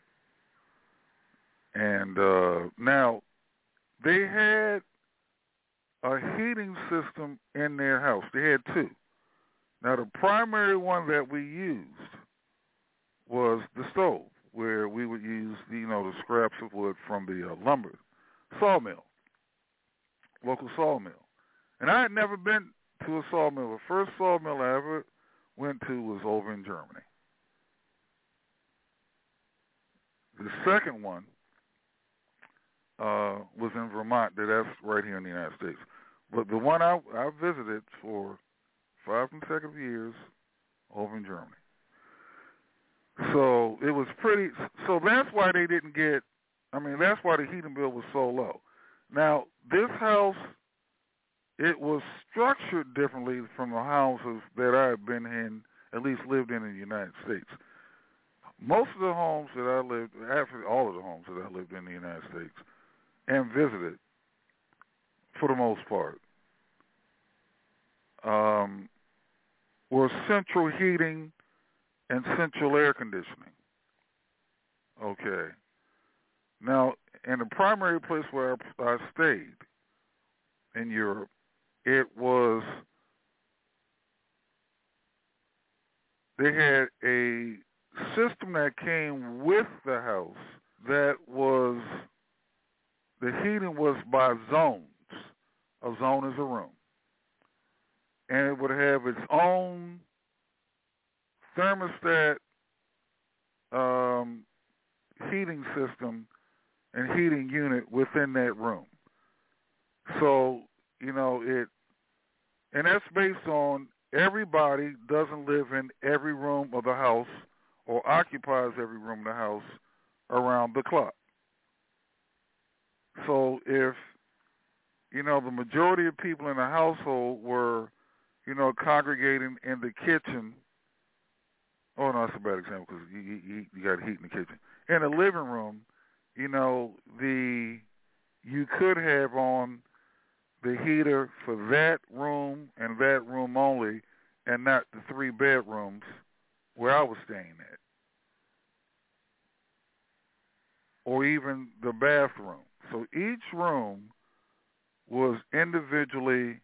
[SPEAKER 11] And now, they had a heating system in their house. They had 2. Now, the primary one that we used was the stove, where we would use, the scraps of wood from the lumber sawmill, local sawmill. And I had never been to a sawmill. The first sawmill I ever went to was over in Germany. The second one was in Vermont. That's right here in the United States. But the one I visited for 5 consecutive years over in Germany. So it was pretty. So that's why they didn't get. That's why the heating bill was so low. Now this house, it was structured differently from the houses that I had been in, at least lived in the United States. Most of the homes that I lived, actually all of the homes that I lived in the United States and visited, for the most part, were central heating and central air conditioning. Okay. Now, in the primary place where I stayed in Europe, they had a system that came with the house that was, the heating was by zones. A zone is a room. And it would have its own thermostat heating system and heating unit within that room. So, and that's based on everybody doesn't live in every room of the house or occupies every room of the house around the clock. So if, the majority of people in the household were, congregating in the kitchen Oh, no, that's a bad example because you got heat in the kitchen. In the living room, you could have on the heater for that room and that room only, and not the 3 bedrooms where I was staying at, or even the bathroom. So each room was individually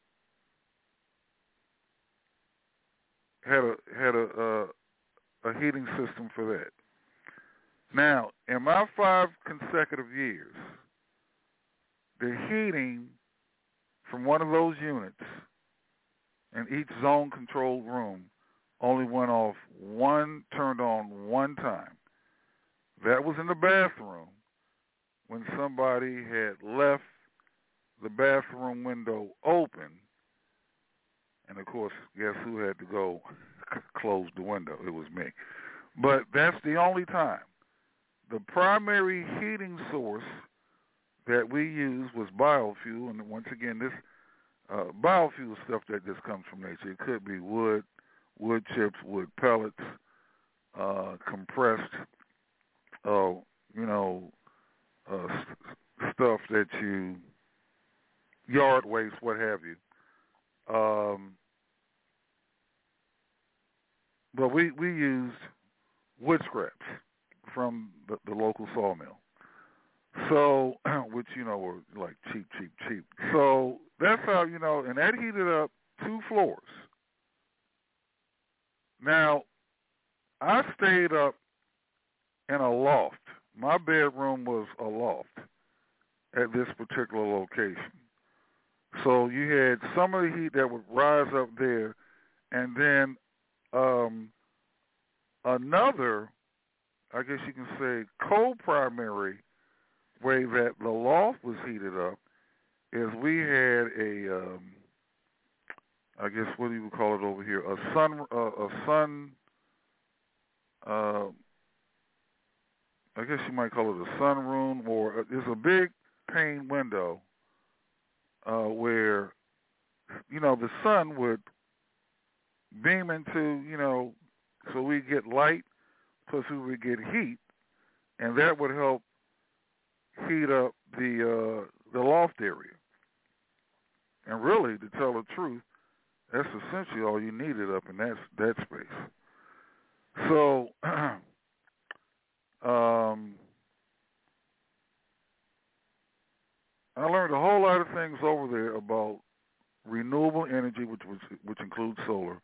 [SPEAKER 11] had a heating system for that. Now, in my 5 consecutive years, the heating from one of those units in each zone-controlled room only turned on one time. That was in the bathroom when somebody had left the bathroom window open, and of course, guess who had to go close the window? It was me. But that's the only time. The primary heating source that we used was biofuel, and once again, this biofuel stuff that just comes from nature. It could be wood chips, wood pellets, compressed, stuff that yard waste, what have you. But we used wood scraps from the local sawmill. So, which, were like cheap. So that's how, and that heated up 2 floors. Now, I stayed up in a loft. My bedroom was a loft at this particular location. So you had some of the heat that would rise up there, and then another, I guess you can say, co-primary way that the loft was heated up is we had a, I guess, what do you call it over here? A sun. I guess you might call it a sunroom, or there's a big pane window where, the sun would beam into, so we get light, plus we would get heat, and that would help heat up the loft area. And really, to tell the truth, that's essentially all you needed up in that space. So, I learned a whole lot of things over there about renewable energy, which includes solar,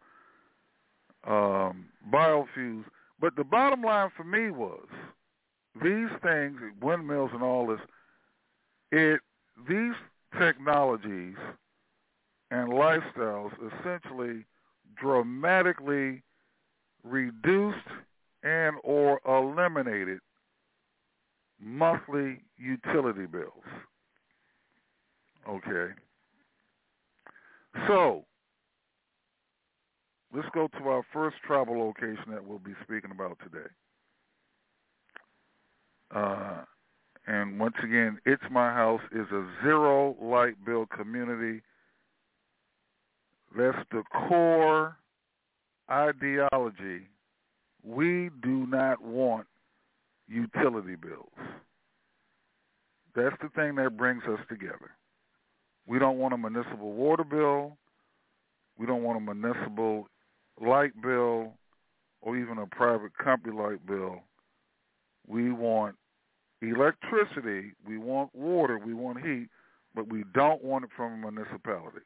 [SPEAKER 11] biofuels. But the bottom line for me was these things, windmills and all this, these technologies and lifestyles essentially dramatically reduced and or eliminated monthly utility bills. Okay. So, let's go to our first travel location that we'll be speaking about today. And once again, It's My House is a zero light bill community. That's the core ideology. We do not want utility bills. That's the thing that brings us together. We don't want a municipal water bill. We don't want a municipal light bill or even a private company light bill. We want electricity, we want water, we want heat, but we don't want it from a municipality.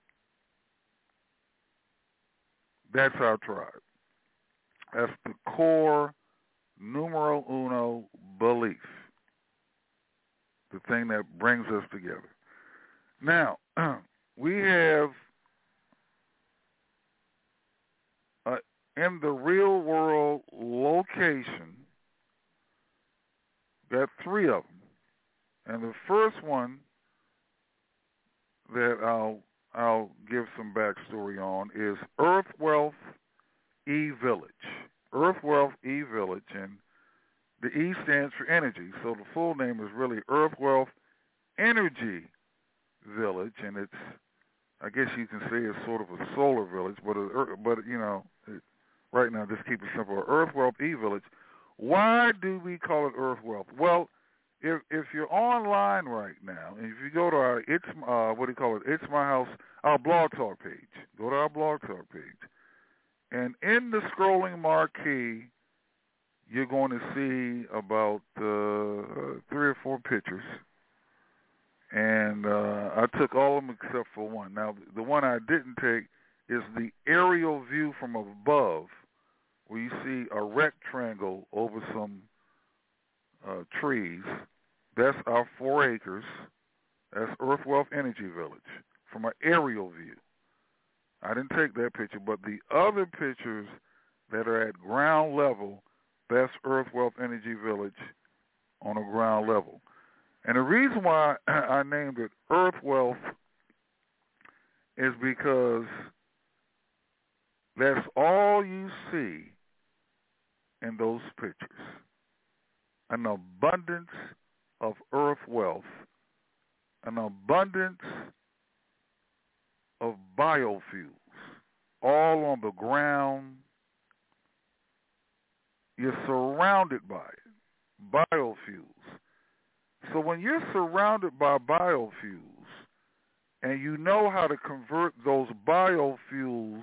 [SPEAKER 11] That's our tribe. That's the core numero uno belief, the thing that brings us together. Now, we have, in the real world location, got 3 of them. And the first one that I'll give some backstory on is Earth Wealth E-Village. Earth Wealth E-Village, and the E stands for energy. So the full name is really Earth Wealth Energy Village, and it's, I guess you can say it's sort of a solar village, but right now, just keep it simple. Earth Wealth eVillage. Why do we call it Earth Wealth? Well, if you're online right now, and if you go to our It's My House, our Blog Talk page. Go to our Blog Talk page, and in the scrolling marquee, you're going to see about 3 or 4 pictures, and I took all of them except for one. Now, the one I didn't take is the aerial view from above, where you see a rectangle over some trees. That's our 4 acres. That's Earth Wealth Energy Village from an aerial view. I didn't take that picture, but the other pictures that are at ground level, that's Earth Wealth Energy Village on a ground level. And the reason why I named it Earth Wealth is because that's all you see in those pictures. An abundance of earth wealth, an abundance of biofuels, all on the ground. You're surrounded by it, biofuels. So when you're surrounded by biofuels and you know how to convert those biofuels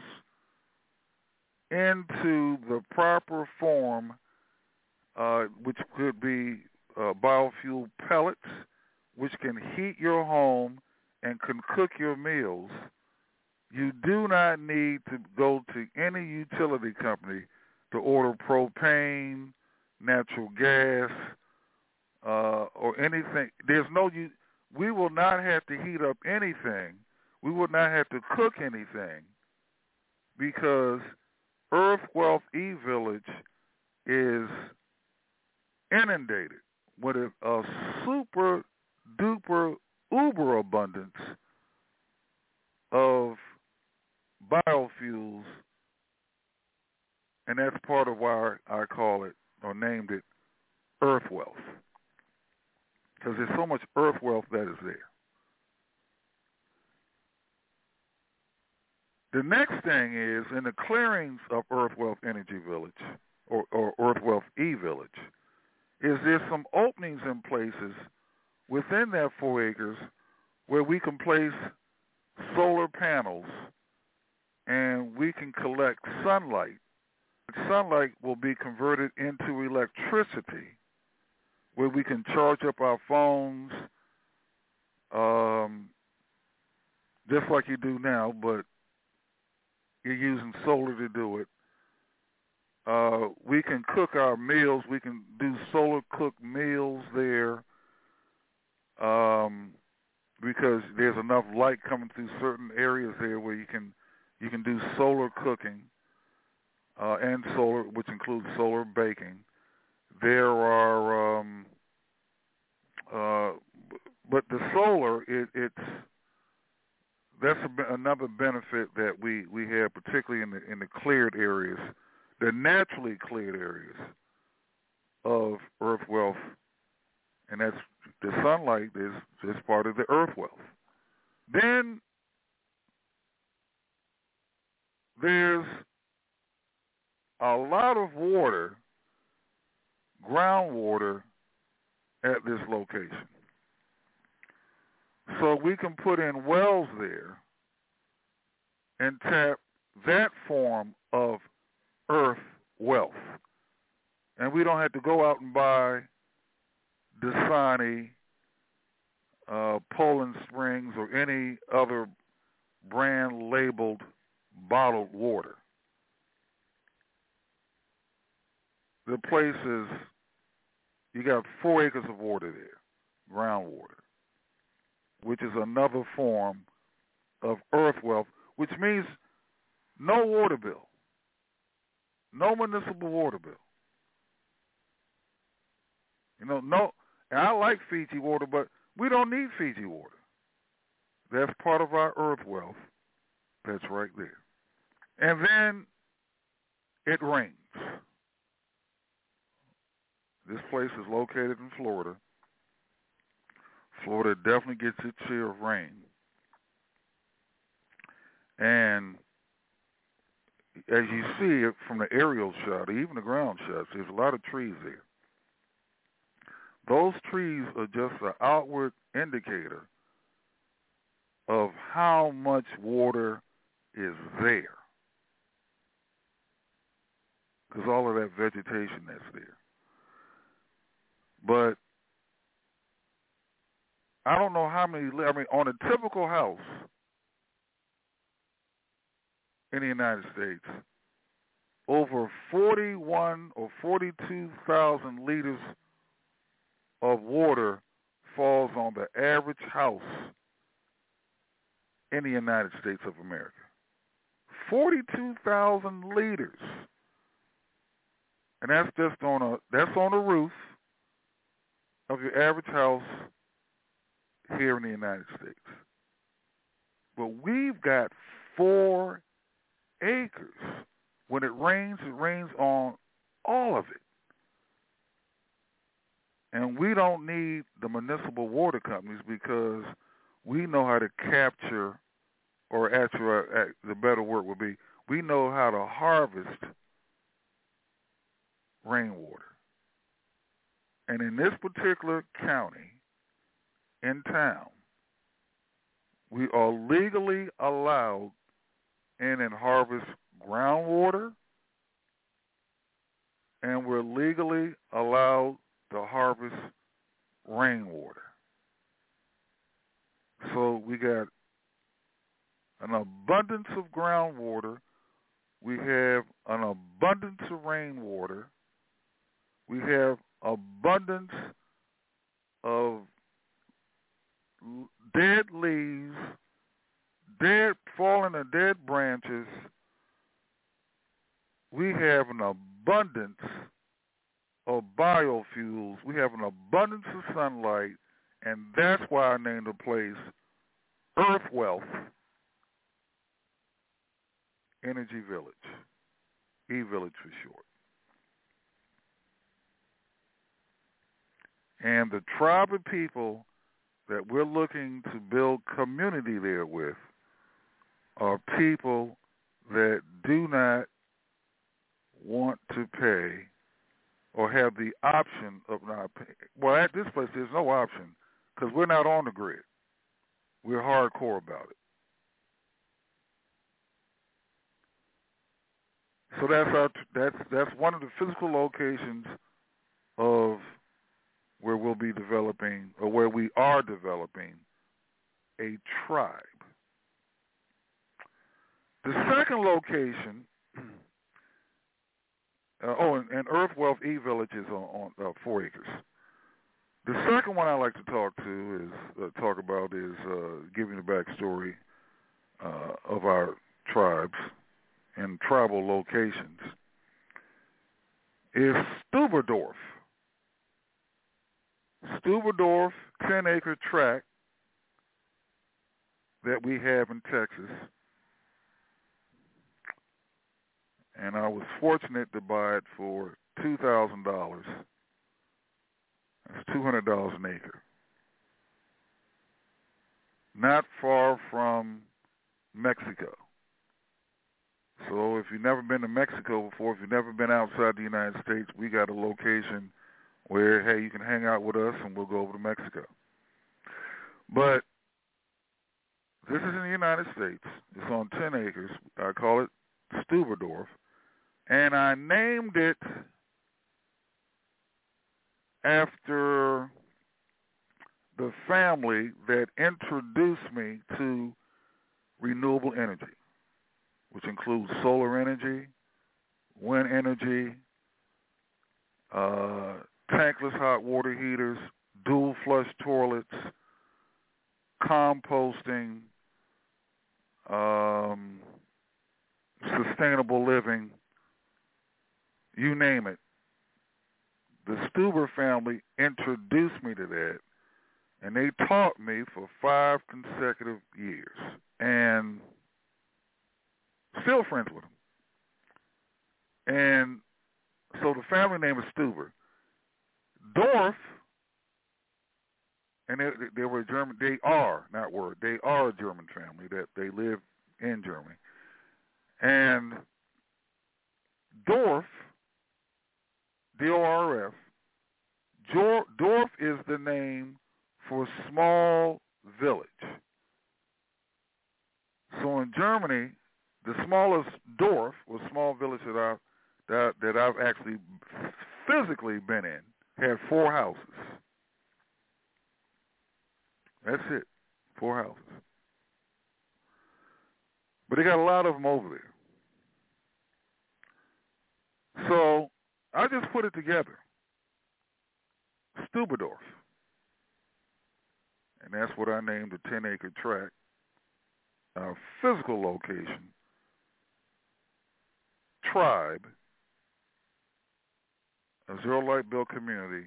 [SPEAKER 11] into the proper form, which could be biofuel pellets, which can heat your home and can cook your meals, you do not need to go to any utility company to order propane, natural gas, or anything. We will not have to heat up anything. We will not have to cook anything, because Earth Wealth eVillage is inundated with a super duper uber abundance of biofuels, and that's part of why I call it or named it Earth Wealth, because there's so much earth wealth that is there. The next thing is, in the clearings of Earth Wealth Energy Village, or Earth Wealth eVillage, is there's some openings in places within that 4 acres where we can place solar panels and we can collect sunlight. Sunlight will be converted into electricity, where we can charge up our phones, just like you do now, but you're using solar to do it. We can cook our meals. We can do solar cooked meals there, because there's enough light coming through certain areas there where you can do solar cooking, and solar, which includes solar baking. There are, but the solar, that's another benefit that we have, particularly in the cleared areas, the naturally cleared areas of Earth Wealth, and that's the sunlight is just part of the Earth Wealth. Then there's a lot of water, groundwater, at this location. So we can put in wells there and tap that form of earth wealth. And we don't have to go out and buy Dasani, Poland Springs, or any other brand-labeled bottled water. The place is, you got 4 acres of water there, groundwater, which is another form of earth wealth, which means no water bill, no municipal water bill. No, and I like Fiji water, but we don't need Fiji water. That's part of our earth wealth. That's right there. And then it rains. This place is located in Florida. Florida definitely gets its share of rain. And as you see it from the aerial shot, or even the ground shots, there's a lot of trees there. Those trees are just an outward indicator of how much water is there, because all of that vegetation that's there. But I don't know how many, on a typical house in the United States, over 41 or 42,000 liters of water falls on the average house in the United States of America. 42,000 liters. And that's just on a roof of your average house here in the United States. But we've got 4 acres. When it rains on all of it. And we don't need the municipal water companies because we know how to capture, or actually the better word would be, we know how to harvest rainwater. And in this particular county, in town, we are legally allowed in and harvest groundwater, and we're legally allowed to harvest rainwater. So we got an abundance of groundwater. We have an abundance of rainwater. We have abundance of dead leaves, falling and dead branches. We have an abundance of biofuels. We have an abundance of sunlight, and that's why I named the place Earth Wealth Energy Village, E-Village for short. And the tribe of people that we're looking to build community there with are people that do not want to pay or have the option of not paying. Well, at this place, there's no option because we're not on the grid. We're hardcore about it. So that's one of the physical locations of where we'll be developing, or where we are developing, a tribe. The second location, and Earth Wealth E-Village is on 4 acres. The second one I like to talk about is giving the backstory of our tribes and tribal locations, is Stuberdorf. Stuberdorf, 10-acre tract that we have in Texas. And I was fortunate to buy it for $2,000. That's $200 an acre. Not far from Mexico. So if you've never been to Mexico before, if you've never been outside the United States, we got a location where, hey, you can hang out with us and we'll go over to Mexico. But this is in the United States. It's on 10 acres. I call it Stuberdorf. And I named it after the family that introduced me to renewable energy, which includes solar energy, wind energy, tankless hot water heaters, dual flush toilets, composting, sustainable living, you name it. The Stuber family introduced me to that, and they taught me for 5 consecutive years, and still friends with them. And so the family name is Stuber. Dorf, and they were German. They are, not were, they are a German family that they live in Germany. And Dorf, D-O-R-F, Dorf is the name for small village. So in Germany, the smallest Dorf, or small village that I've actually physically been in, had 4 houses. That's it, 4 houses. But they got a lot of them over there. So I just put it together. Stuberdorf. And that's what I named the 10-acre tract. Our physical location, tribe, a zero light bill community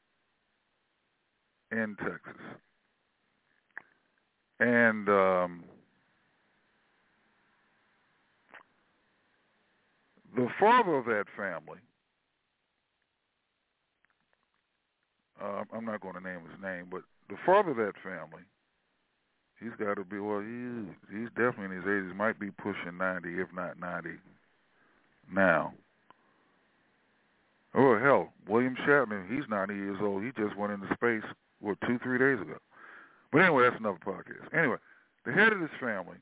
[SPEAKER 11] in Texas. And the father of that family, I'm not going to name his name, but the father of that family, he's got to be, well, he's definitely in his 80s, might be pushing 90, if not 90 now. Oh, hell, William Shatner, he's 90 years old. He just went into space, 2-3 days ago. But anyway, that's another podcast. Anyway, the head of this family,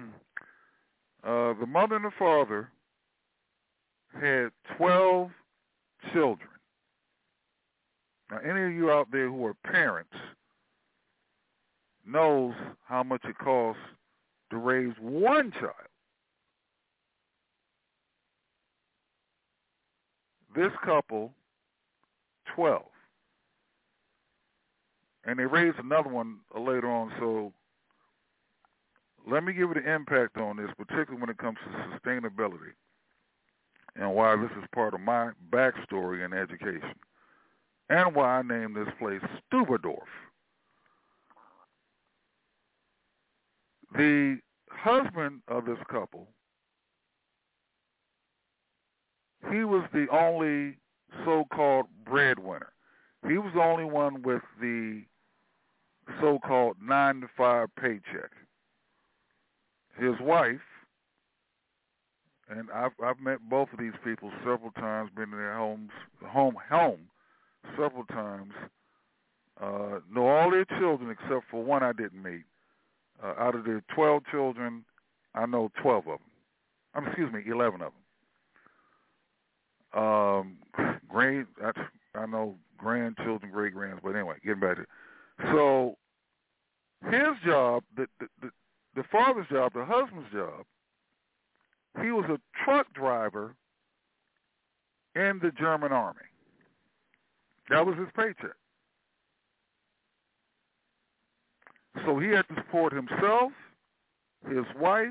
[SPEAKER 11] the mother and the father had 12 children. Now, any of you out there who are parents knows how much it costs to raise one child. This couple, 12. And they raised another one later on, so let me give you the impact on this, particularly when it comes to sustainability and why this is part of my backstory in education and why I named this place Stuberdorf. The husband of this couple, he was the only so-called breadwinner. He was the only one with the so-called 9-to-5 paycheck. His wife, and I've met both of these people several times, been in their home several times, know all their children except for one I didn't meet. Out of their 12 children, I know 12 of them. 11 of them. I know grandchildren, great-grands, but anyway, getting back to it. So his job, the father's job, the husband's job, he was a truck driver in the German army. That was his paycheck. So he had to support himself, his wife,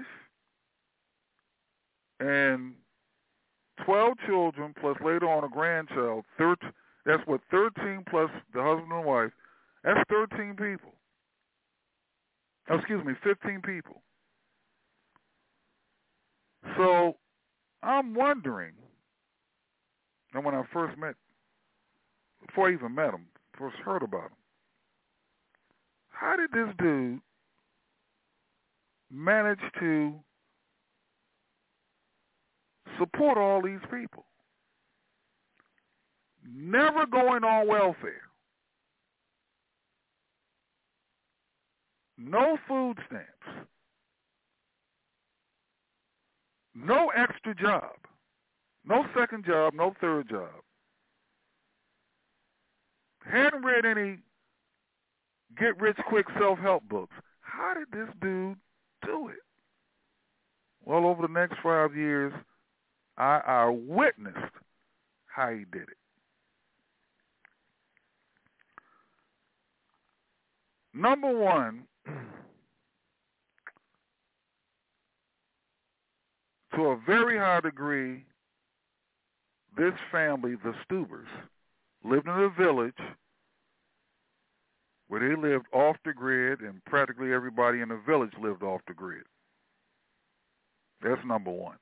[SPEAKER 11] and 12 children, plus later on a grandchild. That's 13 plus the husband and wife. That's 13 people. 15 people. So I'm wondering, and when I first met, before I even met him, first heard about him, how did this dude manage to support all these people? Never going on welfare. No food stamps. No extra job. No second job, no third job. Hadn't read any get-rich-quick self-help books. How did this dude do it? Well, over the next 5 years, I witnessed how he did it. Number one, to a very high degree, this family, the Stubers, lived in a village where they lived off the grid, and practically everybody in the village lived off the grid. That's number one.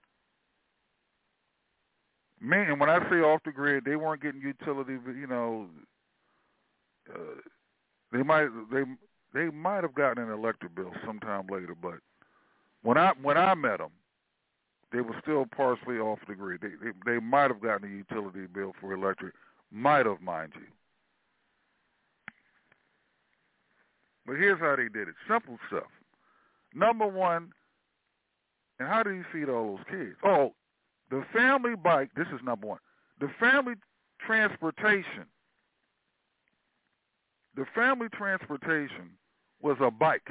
[SPEAKER 11] And when I say off the grid, they weren't getting utility, they might have gotten an electric bill sometime later, but when I met them, they were still partially off the grid. They might have gotten a utility bill for electric, might have, mind you. But here's how they did it. Simple stuff. Number one, and how do you feed all those kids? Oh, the family bike, this is number one. The family transportation was a bike.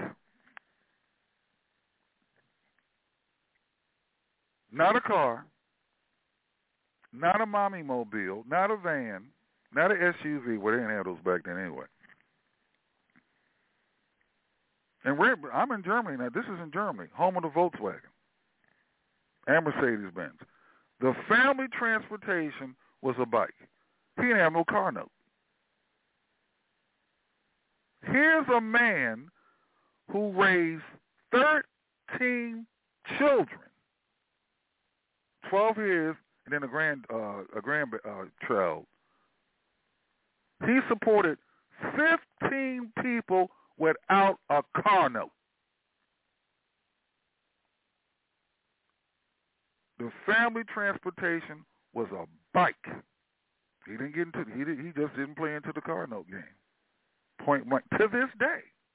[SPEAKER 11] Not a car, not a mommy mobile, not a van, not an SUV. Well, they didn't have those back then anyway. And I'm in Germany now. This is in Germany, home of the Volkswagen and Mercedes-Benz. The family transportation was a bike. He didn't have no car note. Here's a man who raised 13 children, 12 years, and then a grandchild. He supported 15 people without a car note. The family transportation was a bike. He didn't get into. He just didn't play into the car note game. Point blank to this day.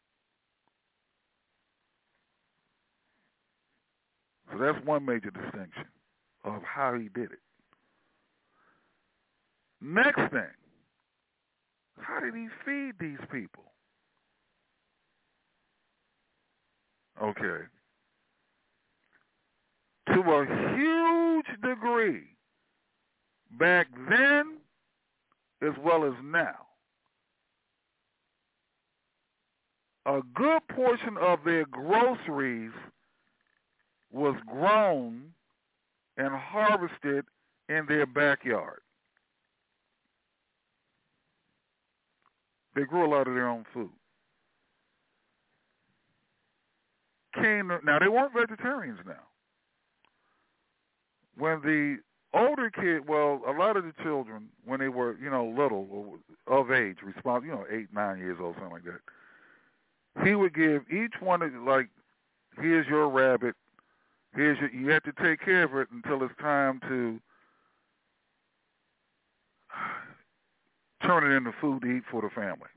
[SPEAKER 11] So that's one major distinction of how he did it. Next thing, how did he feed these people? Okay. To a huge degree, back then as well as now, a good portion of their groceries was grown and harvested in their backyard. They grew a lot of their own food. Now, they weren't vegetarians now. When the older kid, well, a lot of the children, when they were, little, of age, 8, 9 years old, something like that, he would give each one, like, here's your rabbit, you have to take care of it until it's time to turn it into food to eat for the family.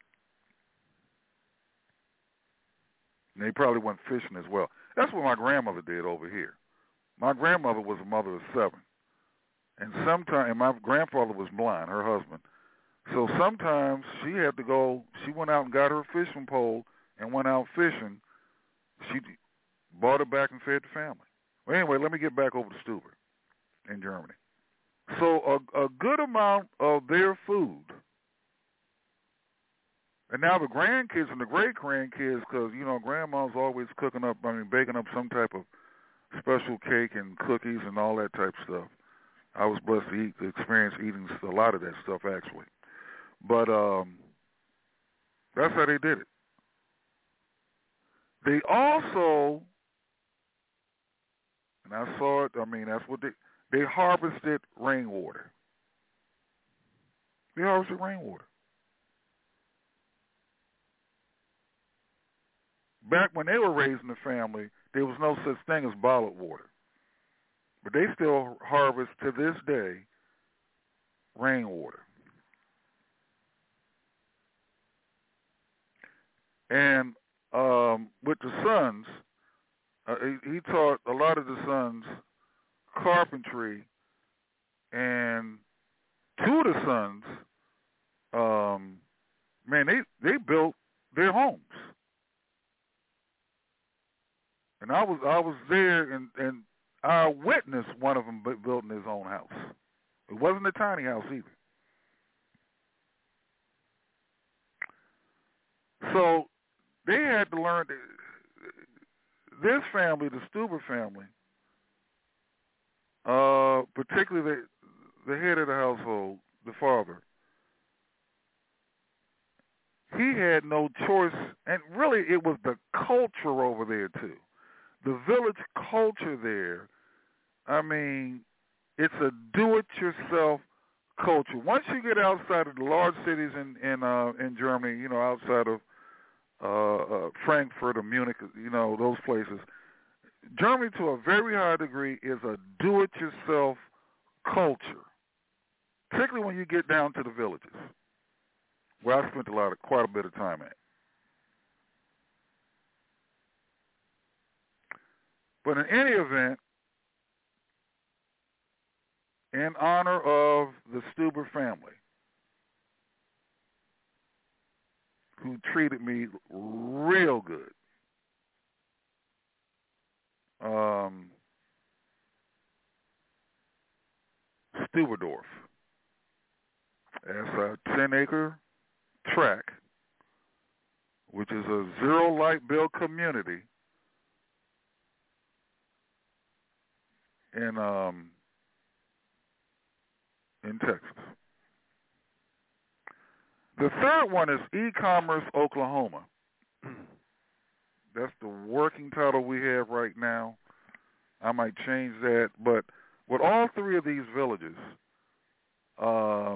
[SPEAKER 11] And they probably went fishing as well. That's what my grandmother did over here. My grandmother was a mother of 7. And my grandfather was blind, her husband. So sometimes she had to go, she went out and got her fishing pole and went out fishing. She brought it back and fed the family. Well, anyway, let me get back over to Stuber in Germany. So a good amount of their food, and now the grandkids and the great-grandkids, because, grandma's always baking up some type of special cake and cookies and all that type of stuff. I was blessed to experience eating a lot of that stuff, actually. But that's how they did it. They also, and I saw it, that's what they harvested rainwater. They harvested rainwater. Back when they were raising the family, there was no such thing as bottled water. But they still harvest, to this day, rainwater. And with the sons, he taught a lot of the sons carpentry, and 2 of the sons, they built their homes. And I was there, and I witnessed one of them building his own house. It wasn't a tiny house either. So they had to learn. This family, the Stuber family, particularly the head of the household, the father, he had no choice, and really it was the culture over there too. The village culture there, it's a do-it-yourself culture. Once you get outside of the large cities in Germany, outside of Frankfurt or Munich, those places, Germany, to a very high degree, is a do-it-yourself culture, particularly when you get down to the villages, where I spent quite a bit of time at. But in any event, in honor of the Stuber family, who treated me real good, Stuberdorf, as a 10-acre tract, which is a zero light bill community in Texas. The third one is E-Commerce Oklahoma. That's the working title we have right now. I might change that, but with all three of these villages, now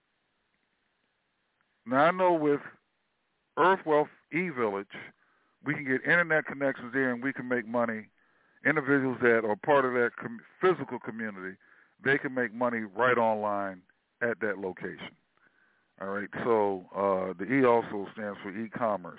[SPEAKER 11] I know with Earthwealth E-Village, we can get internet connections there and we can make money. Individuals that are part of that physical community, they can make money right online at that location. All right, so the E also stands for e-commerce.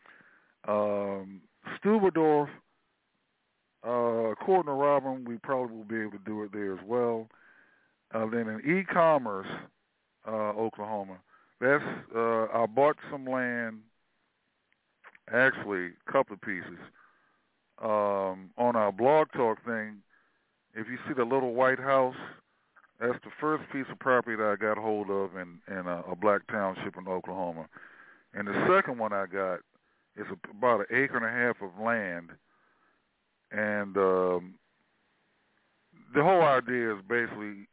[SPEAKER 11] Stuberdorf, according to Robin, we probably will be able to do it there as well. Then in e-commerce, Oklahoma, that's I bought some land, actually a couple of pieces, on our Blog Talk thing. If you see the little white house, that's the first piece of property that I got hold of in a black township in Oklahoma. And the second one I got is about 1.5 acres of land. And the whole idea is basically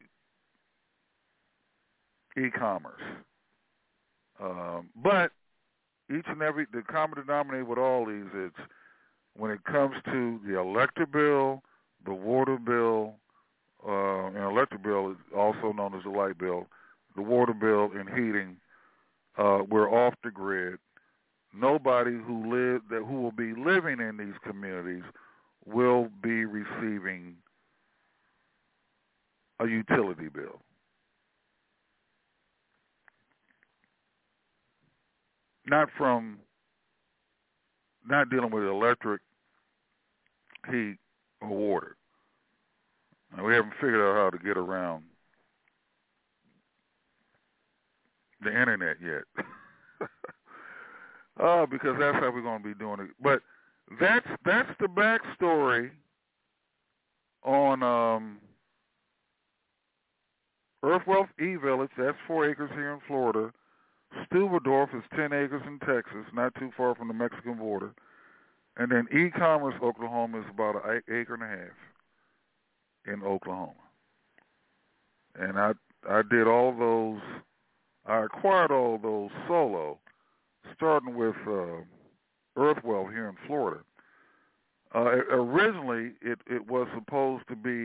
[SPEAKER 11] e-commerce. But each and every, the common denominator with all these, it's when it comes to the electric bill, the water bill, and electric bill is also known as the light bill, the water bill and heating, we're off the grid. Nobody who will be living in these communities will be receiving a utility bill. Not dealing with electric, heat, or water. And we haven't figured out how to get around the internet yet. Because that's how we're going to be doing it. But that's the backstory on Earthwealth E-Village. That's 4 acres here in Florida. Stuberdorf is 10 acres in Texas, not too far from the Mexican border. And then E-Commerce Oklahoma is about 1.5 acres in Oklahoma. And I did all those, I acquired all those solo, starting with Earthwell here in Florida. Originally, it was supposed to be,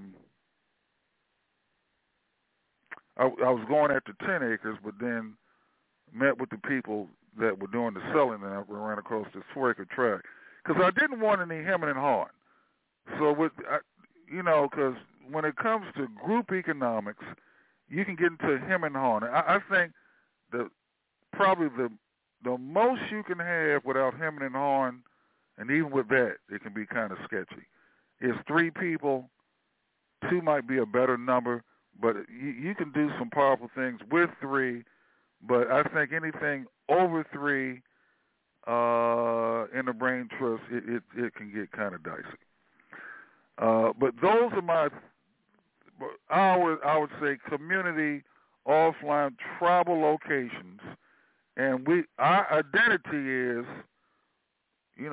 [SPEAKER 11] I was going after 10 acres, but then met with the people that were doing the selling, and I ran across this 4-acre tract. Because I didn't want any hemming and hawing. So, because when it comes to group economics, you can get into hemming and hawing. I think probably the most you can have without hemming and hawing, and even with that, it can be kind of sketchy, is 3 people. 2 might be a better number, but you can do some powerful things with 3. But I think anything over 3 in the brain trust, it can get kind of dicey. But those are I would say community offline tribal locations, and our identity is, we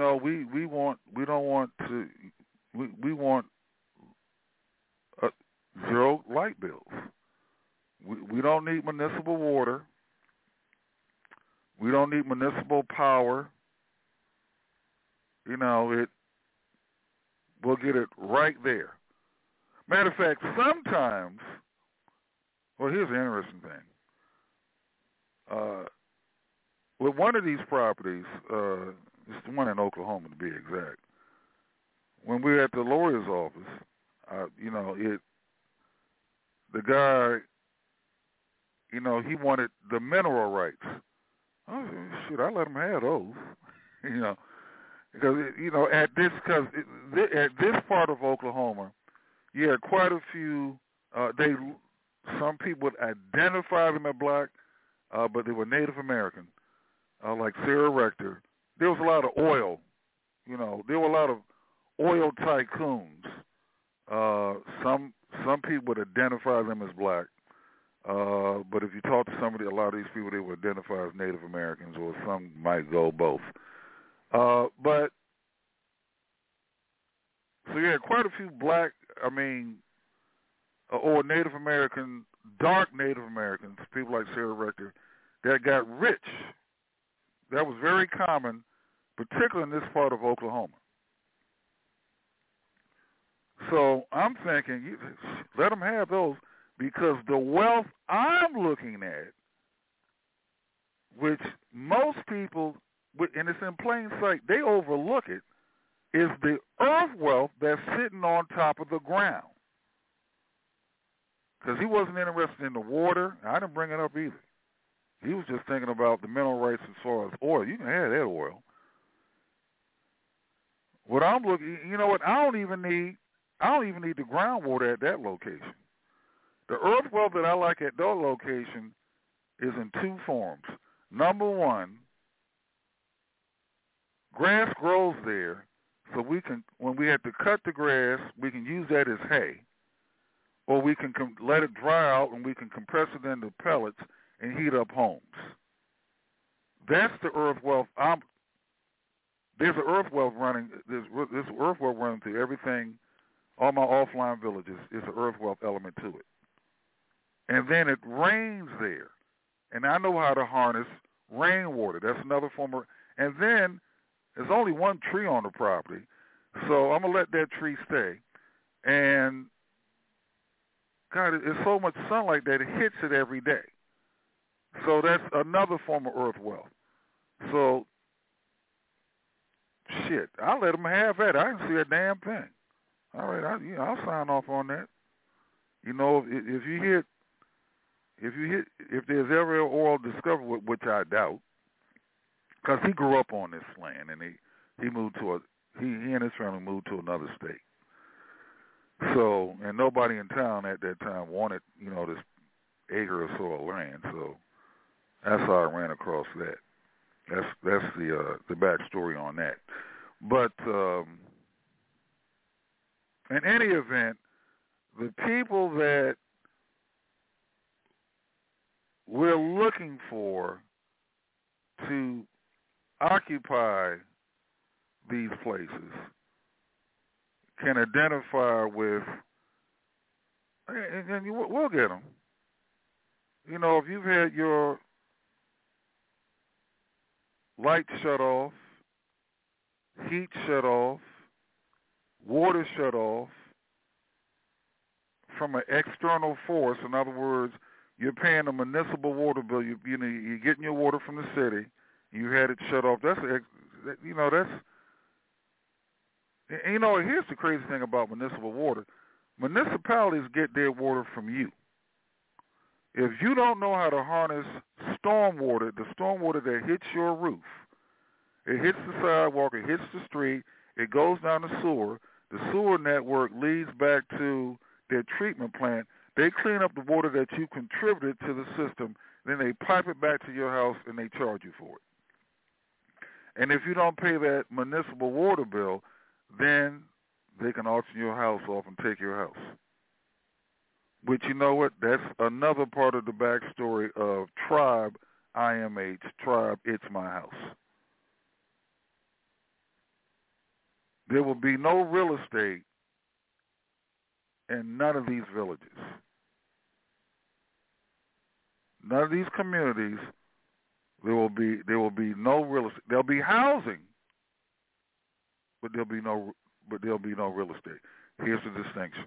[SPEAKER 11] want zero light bills. We don't need municipal water. We don't need municipal power. We'll get it right there. Matter of fact, sometimes, well, here's an interesting thing. With one of these properties, it's the one in Oklahoma to be exact, when we were at the lawyer's office, the guy, he wanted the mineral rights. Oh, shit, I let him have those, because at this part of Oklahoma, you had quite a few. Some people would identify them as black, but they were Native American, like Sarah Rector. There was a lot of oil. There were a lot of oil tycoons. Some people would identify them as black, but if you talk to somebody, a lot of these people, they would identify as Native Americans, or some might go both. But so you had quite a few black, or Native American, dark Native Americans, people like Sarah Rector, that got rich. That was very common, particularly in this part of Oklahoma. So I'm thinking, let them have those, because the wealth I'm looking at, which most people, and it's in plain sight, they overlook it, is the earth wealth that's sitting on top of the ground. Because he wasn't interested in the water. I didn't bring it up either. He was just thinking about the mineral rights as far as oil. You can have that oil. What I'm looking, you know what? I don't even need the groundwater at that location. The earth wealth that I like at that location is in two forms. Number one, grass grows there, so we can, when we have to cut the grass, we can use that as hay, or we can let it dry out and we can compress it into pellets and heat up homes. That's the earth wealth. There's an earth wealth running. There's earth wealth running through everything. All my offline villages is an earth wealth element to it. And then it rains there, and I know how to harness rainwater. That's another form of. And then there's only one tree on the property, so I'm gonna let that tree stay. And God, it's so much sunlight that it hits it every day. So that's another form of earth wealth. So, shit, I'll let them have that. I didn't see a damn thing. All right, I'll sign off on that. If there's ever oil discovered, which I doubt, because he grew up on this land and he moved he and his family moved to another state. So, and nobody in town at that time wanted, this acre or so of land. So that's how I ran across that. That's the backstory on that. But in any event, the people that we're looking for to occupy these places can identify with, and we'll get them. If you've had your light shut off, heat shut off, water shut off from an external force, in other words, you're paying a municipal water bill. You're getting your water from the city. You had it shut off. Here's the crazy thing about municipal water. Municipalities get their water from you. If you don't know how to harness stormwater, the stormwater that hits your roof, it hits the sidewalk, it hits the street, it goes down the sewer network leads back to their treatment plant. They clean up the water that you contributed to the system, then they pipe it back to your house and they charge you for it. And if you don't pay that municipal water bill, then they can auction your house off and take your house. But you know what? That's another part of the backstory of Tribe IMH, Tribe It's My House. There will be no real estate in none of these villages. None of these communities, there will be no real estate. There'll be housing, but there'll be no real estate. Here's the distinction.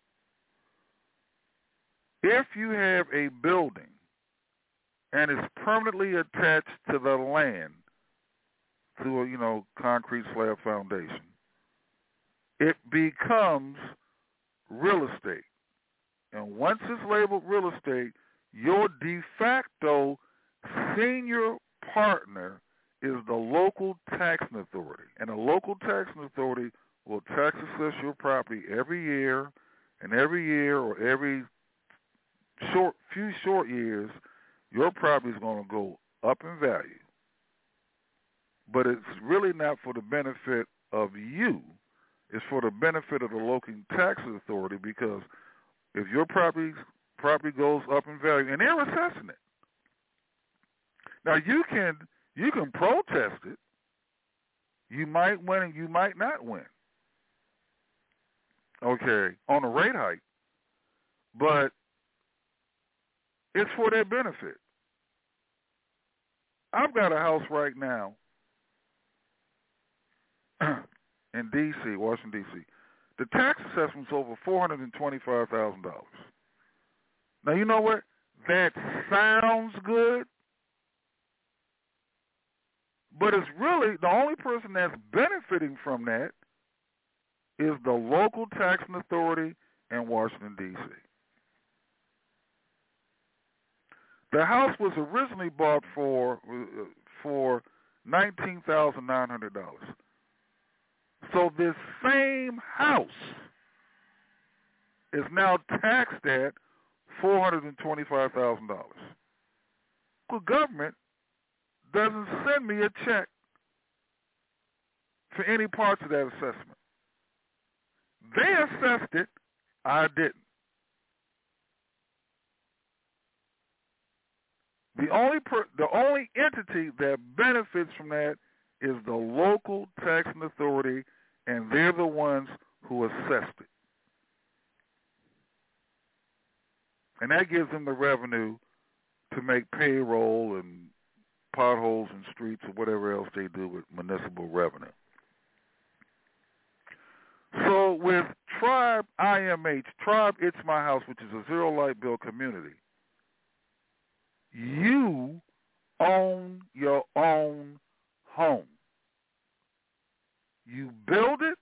[SPEAKER 11] If you have a building and it's permanently attached to the land through a concrete slab foundation, it becomes real estate. And once it's labeled real estate, your de facto senior partner is the local taxing authority. And the local taxing authority will tax assess your property every year, and every year or every few short years, your property is going to go up in value. But it's really not for the benefit of you. It's for the benefit of the local taxing authority, because if your property goes up in value, and they're assessing it. Now you can protest it. You might win and you might not win. Okay, on a rate hike. But it's for their benefit. I've got a house right now in D.C., Washington, D.C. The tax assessment's over $425,000. Now, you know what? That sounds good, but it's really the only person that's benefiting from that is the local taxing authority in Washington, D.C. The house was originally bought for $19,900. So this same house is now taxed at $425,000. The government doesn't send me a check for any parts of that assessment. They assessed it, I didn't. The only entity that benefits from that is the local taxing authority, and they're the ones who assessed it. And that gives them the revenue to make payroll and potholes and streets or whatever else they do with municipal revenue. So with Tribe IMH, Tribe It's My House, which is a zero light bill community, you own your own home. You build it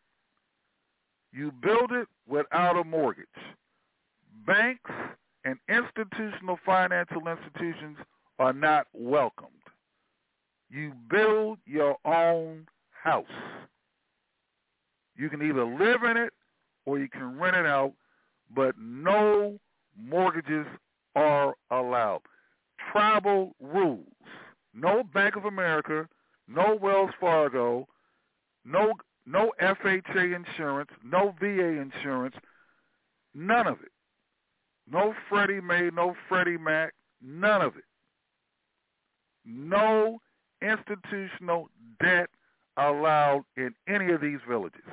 [SPEAKER 11] without a mortgage. Banks and institutional financial institutions are not welcomed. You build your own house. You can either live in it or you can rent it out, but no mortgages are allowed. Tribal rules. No Bank of America, no Wells Fargo, no FHA insurance, no VA insurance, none of it. No Freddie Mae, no Freddie Mac, none of it. No institutional debt allowed in any of these villages.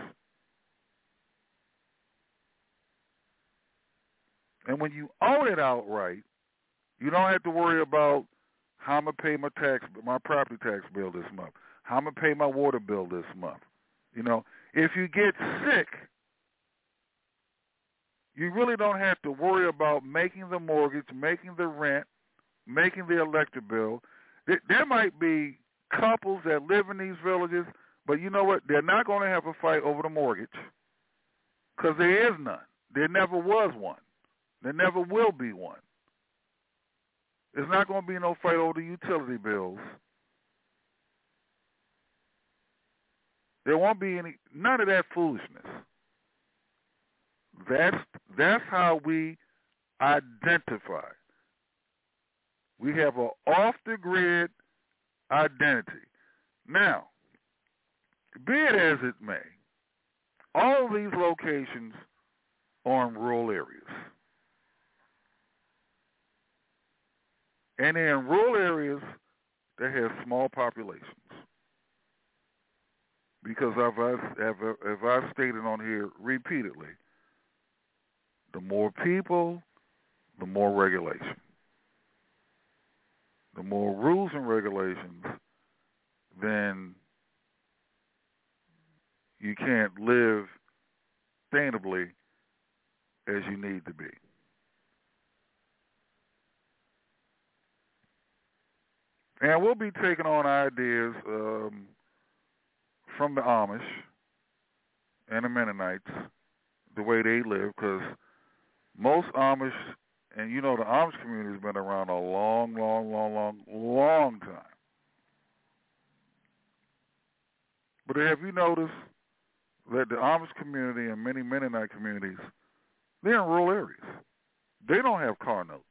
[SPEAKER 11] And when you own it outright, you don't have to worry about how I'm going to pay my property tax bill this month, how I'm going to pay my water bill this month. You know, if you get sick, you really don't have to worry about making the mortgage, making the rent, making the electric bill. There might be couples that live in these villages, but you know what? They're not going to have a fight over the mortgage because there is none. There never was one. There never will be one. There's not going to be no fight over the utility bills. There won't be none of that foolishness. That's how we identify. We have an off-the-grid identity. Now, be it as it may, all of these locations are in rural areas. And they're in rural areas that have small populations. Because as I've stated on here repeatedly, the more people, the more regulation. The more rules and regulations, then you can't live sustainably as you need to be. And we'll be taking on ideas from the Amish and the Mennonites, the way they live, because most Amish, and you know the Amish community has been around a long time. But have you noticed that the Amish community and many Mennonite communities, they're in rural areas. They don't have car notes.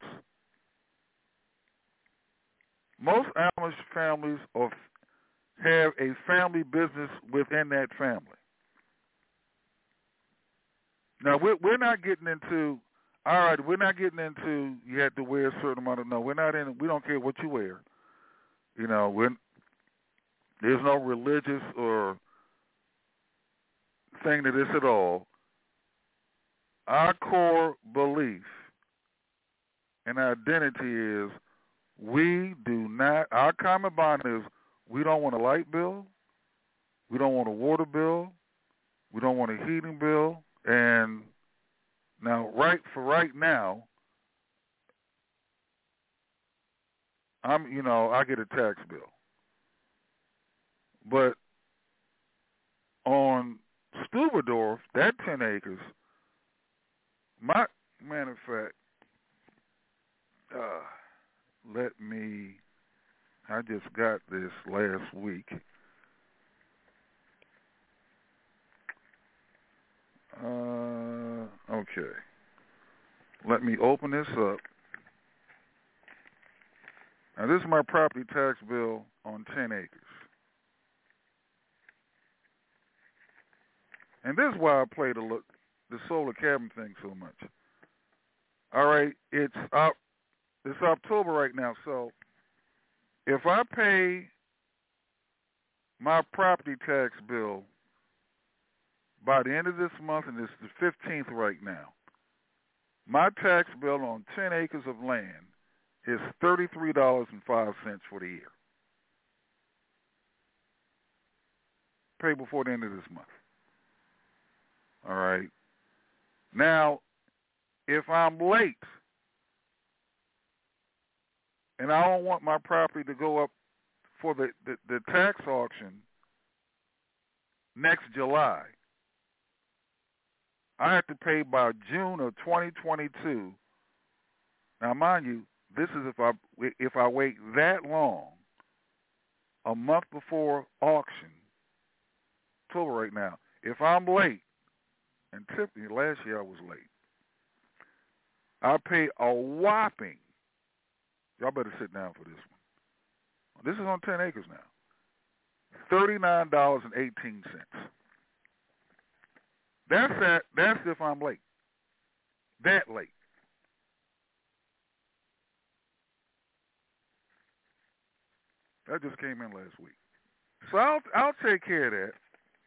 [SPEAKER 11] Most Amish families have a family business within that family. Now, we're not getting into, all right, we're not getting into you have to wear a certain amount of, no, we don't care what you wear. You know, there's no religious or thing to this at all. Our core belief and identity is our common bond is we don't want a light bill, we don't want a water bill, we don't want a heating bill, and now right now, I get a tax bill. But on Stubendorf, that 10 acres, matter of fact, I just got this last week. Okay. Let me open this up. Now, this is my property tax bill on 10 acres. And this is why I play the solar cabin thing so much. All right, it's October right now, so if I pay my property tax bill by the end of this month, and it's the 15th right now, my tax bill on 10 acres of land is $33.05 for the year. Pay before the end of this month. All right. Now, if I'm late and I don't want my property to go up for the tax auction next July, I have to pay by June of 2022. Now, mind you, this is if I wait that long, a month before auction, October right now, if I'm late, and typically last year I was late, I pay a whopping, y'all better sit down for this one. This is on 10 acres now, $39.18. That's if I'm late. That late. That just came in last week. So I'll take care of that.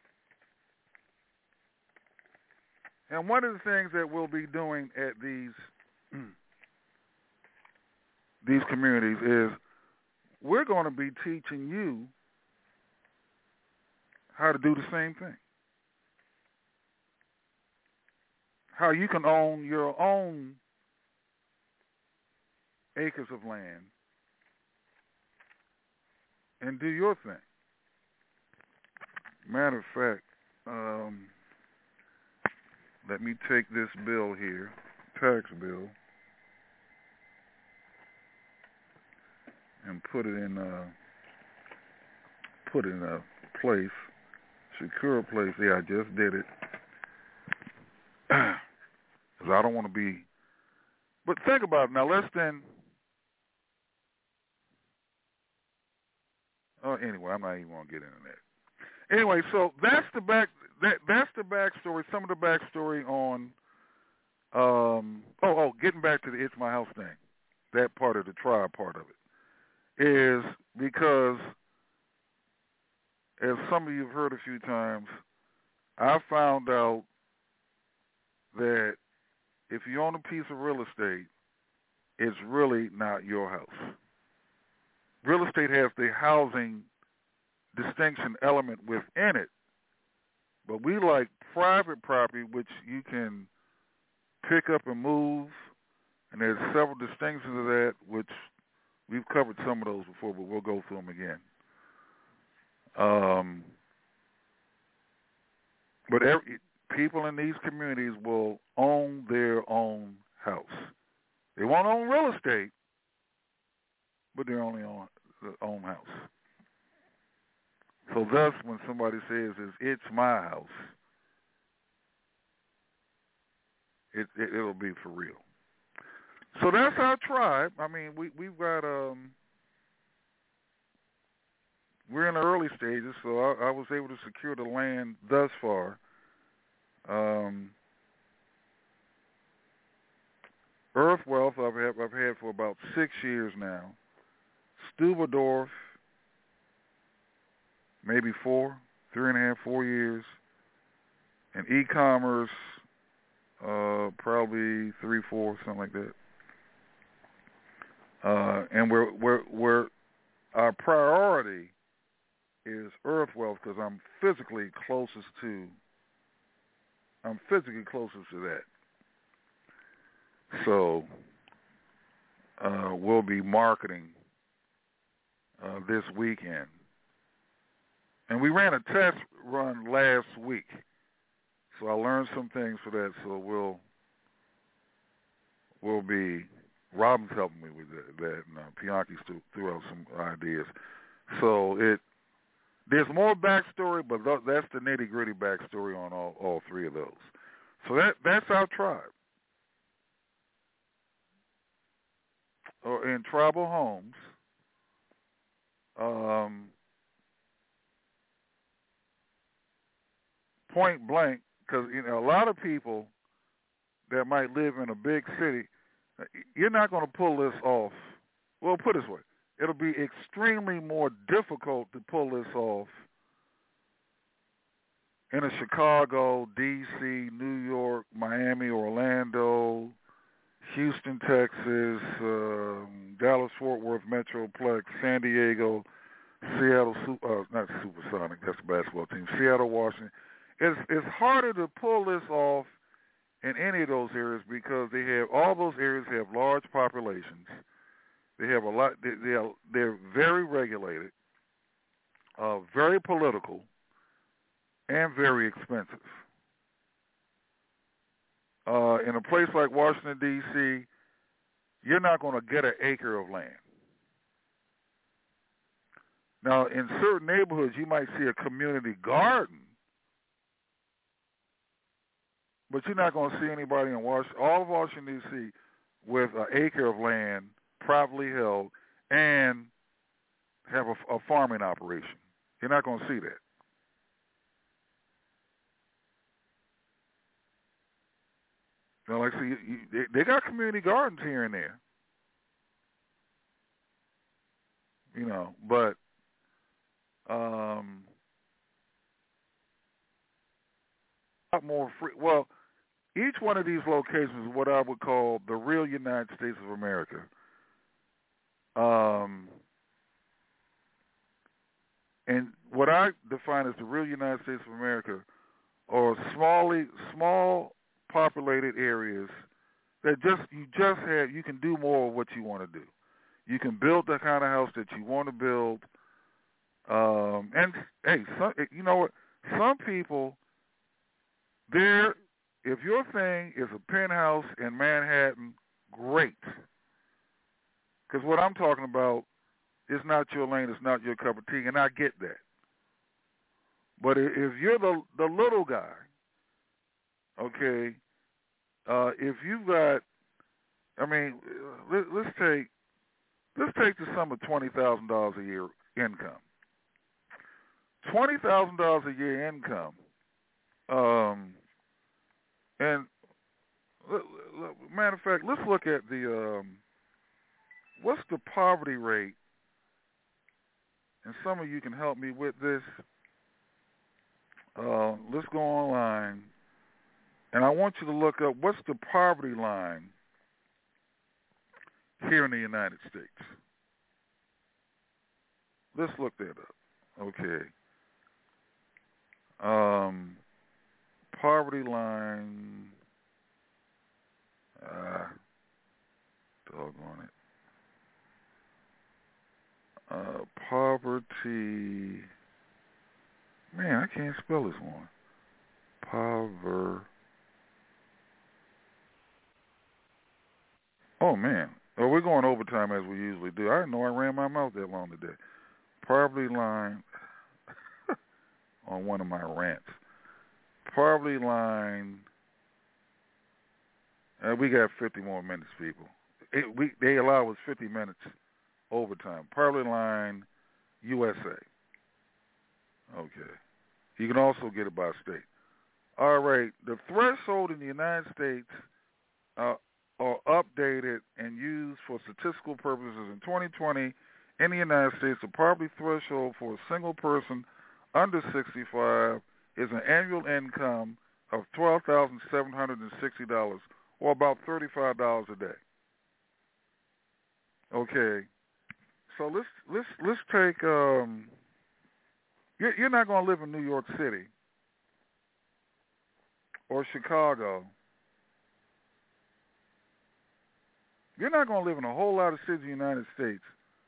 [SPEAKER 11] And one of the things that we'll be doing at these communities is we're going to be teaching you how to do the same thing. How you can own your own acres of land and do your thing. Matter of fact, let me take this bill here, tax bill, and put it in a place, secure place. Yeah, I just did it. Because I don't want to be. But think about it now. Anyway, I'm not even going to get into that. Anyway, so that's the backstory. Some of the backstory on. Getting back to the It's My House thing. That part of the tribe part of it is because, as some of you have heard a few times, I found out that if you own a piece of real estate, it's really not your house. Real estate has the housing distinction element within it, but we like private property, which you can pick up and move, and there's several distinctions of that, which we've covered some of those before, but we'll go through them again. But people in these communities will own their own house. They won't own real estate, but they only own their own house. So thus, when somebody says, it's my house, it'll be for real. So that's our tribe. I mean, we've got, we're in the early stages, so I was able to secure the land thus far. Earth Wealth I've had for about 6 years now. Stubendorf, maybe 3.5, 4 years. And e-commerce, probably 3, 4, something like that. And we're our priority is Earth Wealth because I'm physically closest to that. So we'll be marketing this weekend. And we ran a test run last week. So I learned some things for that. So we'll be, Robin's helping me with that and Pianki threw out some ideas. So there's more backstory, but that's the nitty-gritty backstory on all three of those. So that's our tribe. In tribal homes, point blank, because a lot of people that might live in a big city, you're not going to pull this off. Well, put it this way. It'll be extremely more difficult to pull this off in a Chicago, D.C., New York, Miami, Orlando, Houston, Texas, Dallas-Fort Worth Metroplex, San Diego, Seattle, not Supersonic, that's the basketball team, Seattle, Washington. It's harder to pull this off in any of those areas because all those areas have large populations. They have a lot. They're very regulated, very political, and very expensive. In a place like Washington, D.C., you're not going to get an acre of land. Now, in certain neighborhoods, you might see a community garden, but you're not going to see anybody in all of Washington, D.C. with an acre of land privately held and have a farming operation. You're not going to see that. You know, like they got community gardens here and there. You know, but a lot more free. Well, each one of these locations is what I would call the real United States of America. And what I define as the real United States of America are small populated areas that you can do more of what you want to do. You can build the kind of house that you want to build. And hey, you know what? Some people, if your thing is a penthouse in Manhattan, great. Because what I'm talking about is not your lane, it's not your cup of tea, and I get that. But if you're the little guy, okay, if you've got, I mean, let's take the sum of $20,000 a year income. $20,000 a year income, and matter of fact, let's look at what's the poverty rate, and some of you can help me with this. Let's go online, and I want you to look up what's the poverty line here in the United States. Let's look that up. Okay. Poverty line, doggone it. Poverty, man, I can't spell this one. Poverty. Oh, man. Oh, we're going overtime as we usually do. I didn't know I ran my mouth that long today. Poverty line on one of my rants. Poverty line. We got 50 more minutes, people. They allow us 50 minutes overtime. Poverty line USA. Okay. You can also get it by state. All right. The threshold in the United States are updated and used for statistical purposes in 2020 in the United States. The poverty threshold for a single person under 65 is an annual income of $12,760, or about $35 a day. Okay. So let's take. You're not going to live in New York City or Chicago. You're not going to live in a whole lot of cities in the United States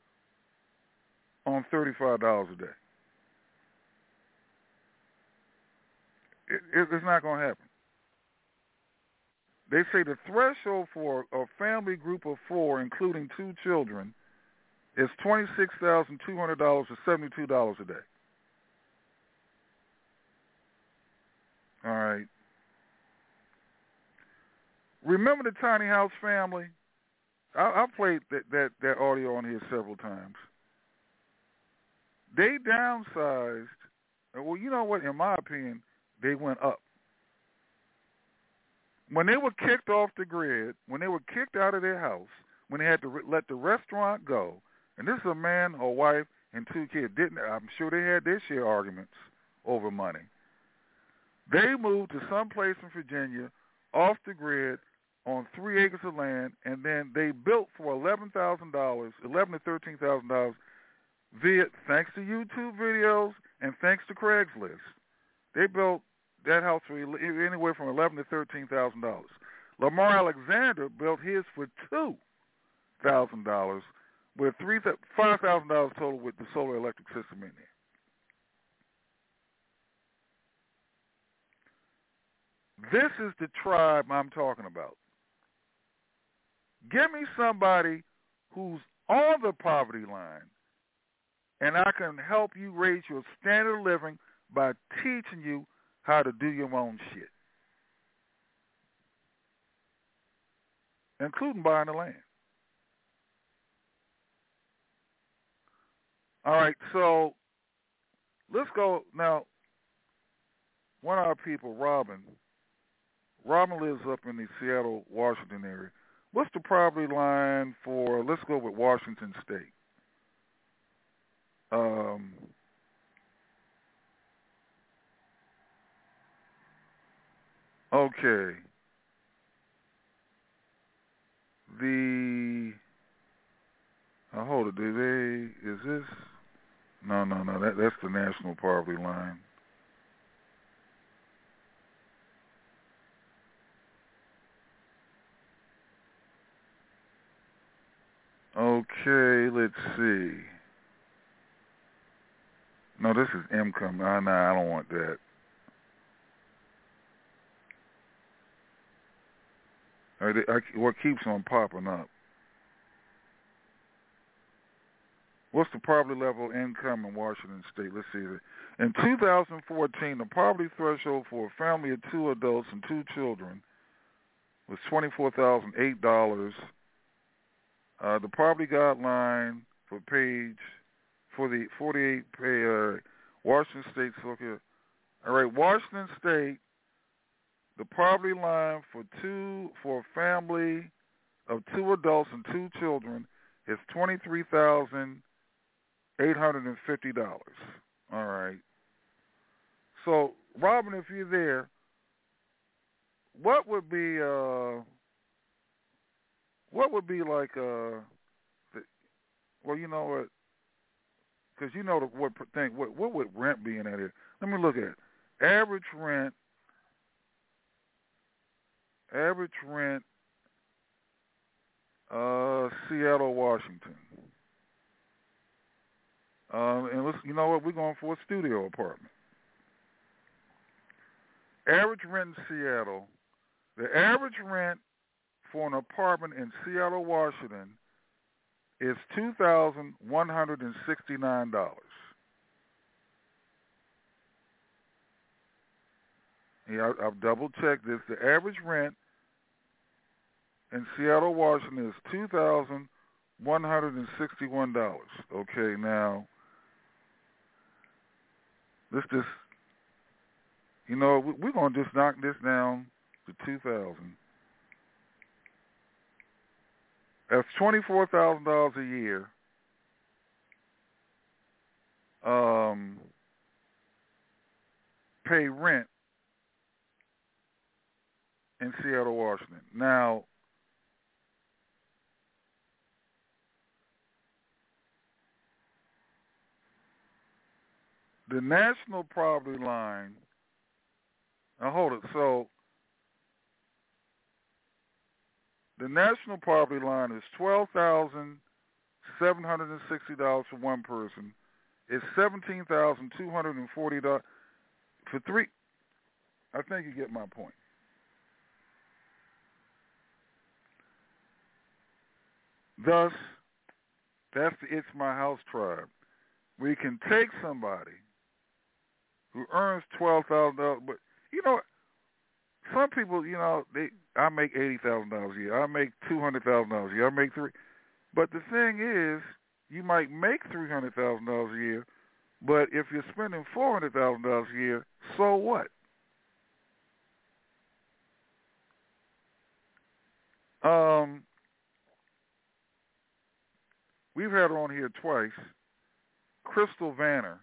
[SPEAKER 11] on $35 a day. It's not going to happen. They say the threshold for a family group of 4, including 2 children, is $26,200 or $72 a day. All right. Remember the tiny house family? I played that audio on here several times. They downsized. Well, you know what? In my opinion, they went up. When they were kicked off the grid, when they were kicked out of their house, when they had to let the restaurant go, and this is a man, a wife, and 2 kids. I'm sure they had their share arguments over money. They moved to some place in Virginia, off the grid, on 3 acres of land, and then they built for $11,000 to $13,000 thanks to YouTube videos and thanks to Craigslist. They built that house for anywhere from $11,000 to $13,000. Lamar Alexander built his for $2,000, with $5,000 total with the solar electric system in there. This is the tribe I'm talking about. Give me somebody who's on the poverty line, and I can help you raise your standard of living by teaching you how to do your own shit, including buying the land. All right, so let's go now. One of our people, Robin lives up in the Seattle, Washington area. What's the poverty line for, let's go with Washington State. Okay. Hold it, is this? No, that's the national poverty line. Okay, let's see. No, this is income. No, I don't want that. What keeps on popping up? What's the poverty level income in Washington State? Let's see. In 2014, the poverty threshold for a family of 2 adults and 2 children was $24,008. The poverty guideline for the 48 Washington State. Okay. All right, Washington State. The poverty line for a family of 2 adults and 2 children is $23,850. All right. So, Robin, if you're there, what would be like well, you know what? Because you know what would rent be in that area? Let me look at it. Average rent. Seattle, Washington. And you know what? We're going for a studio apartment. average rent in Seattle, the average rent for an apartment in Seattle, Washington is $2,169. Yeah, I've double-checked this. The average rent in Seattle, Washington is $2,161. Okay, now, let's just, we're going to just knock this down to 2,000. That's $24,000 a year. Pay rent in Seattle, Washington. Now, the national poverty line, now hold it, so the national poverty line is $12,760 for one person. It's $17,240 for three. I think you get my point. Thus, that's the It's My House tribe. We can take somebody who earns $12,000, but some people, I make $80,000 a year. I make $200,000 a year. I make $3. But the thing is, you might make $300,000 a year, but if you're spending $400,000 a year, so what? We've had her on here twice. Crystal Vanner.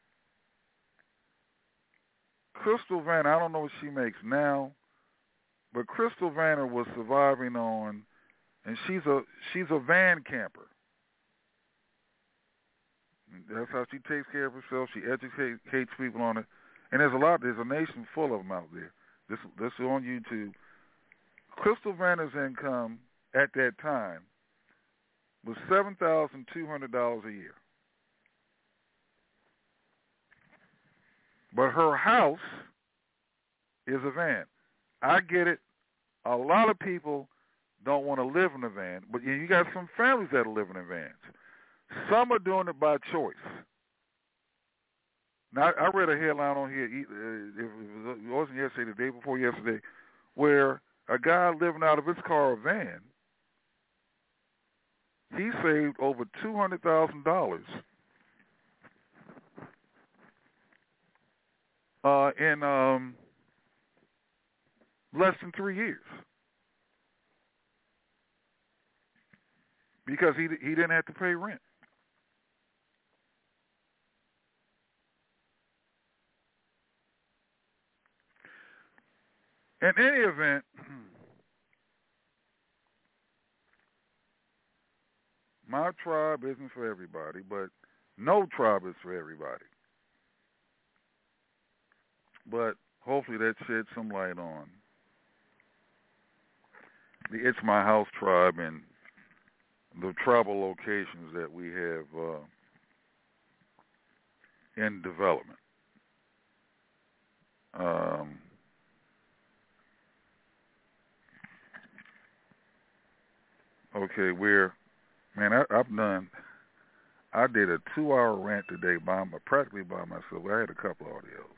[SPEAKER 11] Crystal Vanner, I don't know what she makes now, but Crystal Vanner was surviving on, and she's a van camper. That's how she takes care of herself. She educates people on it, and there's a nation full of them out there. This is on YouTube. Crystal Vanner's income at that time was $7,200 a year. But her house is a van. I get it. A lot of people don't want to live in a van, but you got some families that are living in vans. Some are doing it by choice. Now, I read a headline on here, it wasn't yesterday, the day before yesterday, where a guy living out of his car or van, he saved over $200,000 in less than 3 years, because he didn't have to pay rent. In any event, my tribe isn't for everybody, but no tribe is for everybody. But hopefully that sheds some light on the It's My House tribe and the tribal locations that we have in development. Okay, I did a 2-hour rant today practically by myself. I had a couple of audios.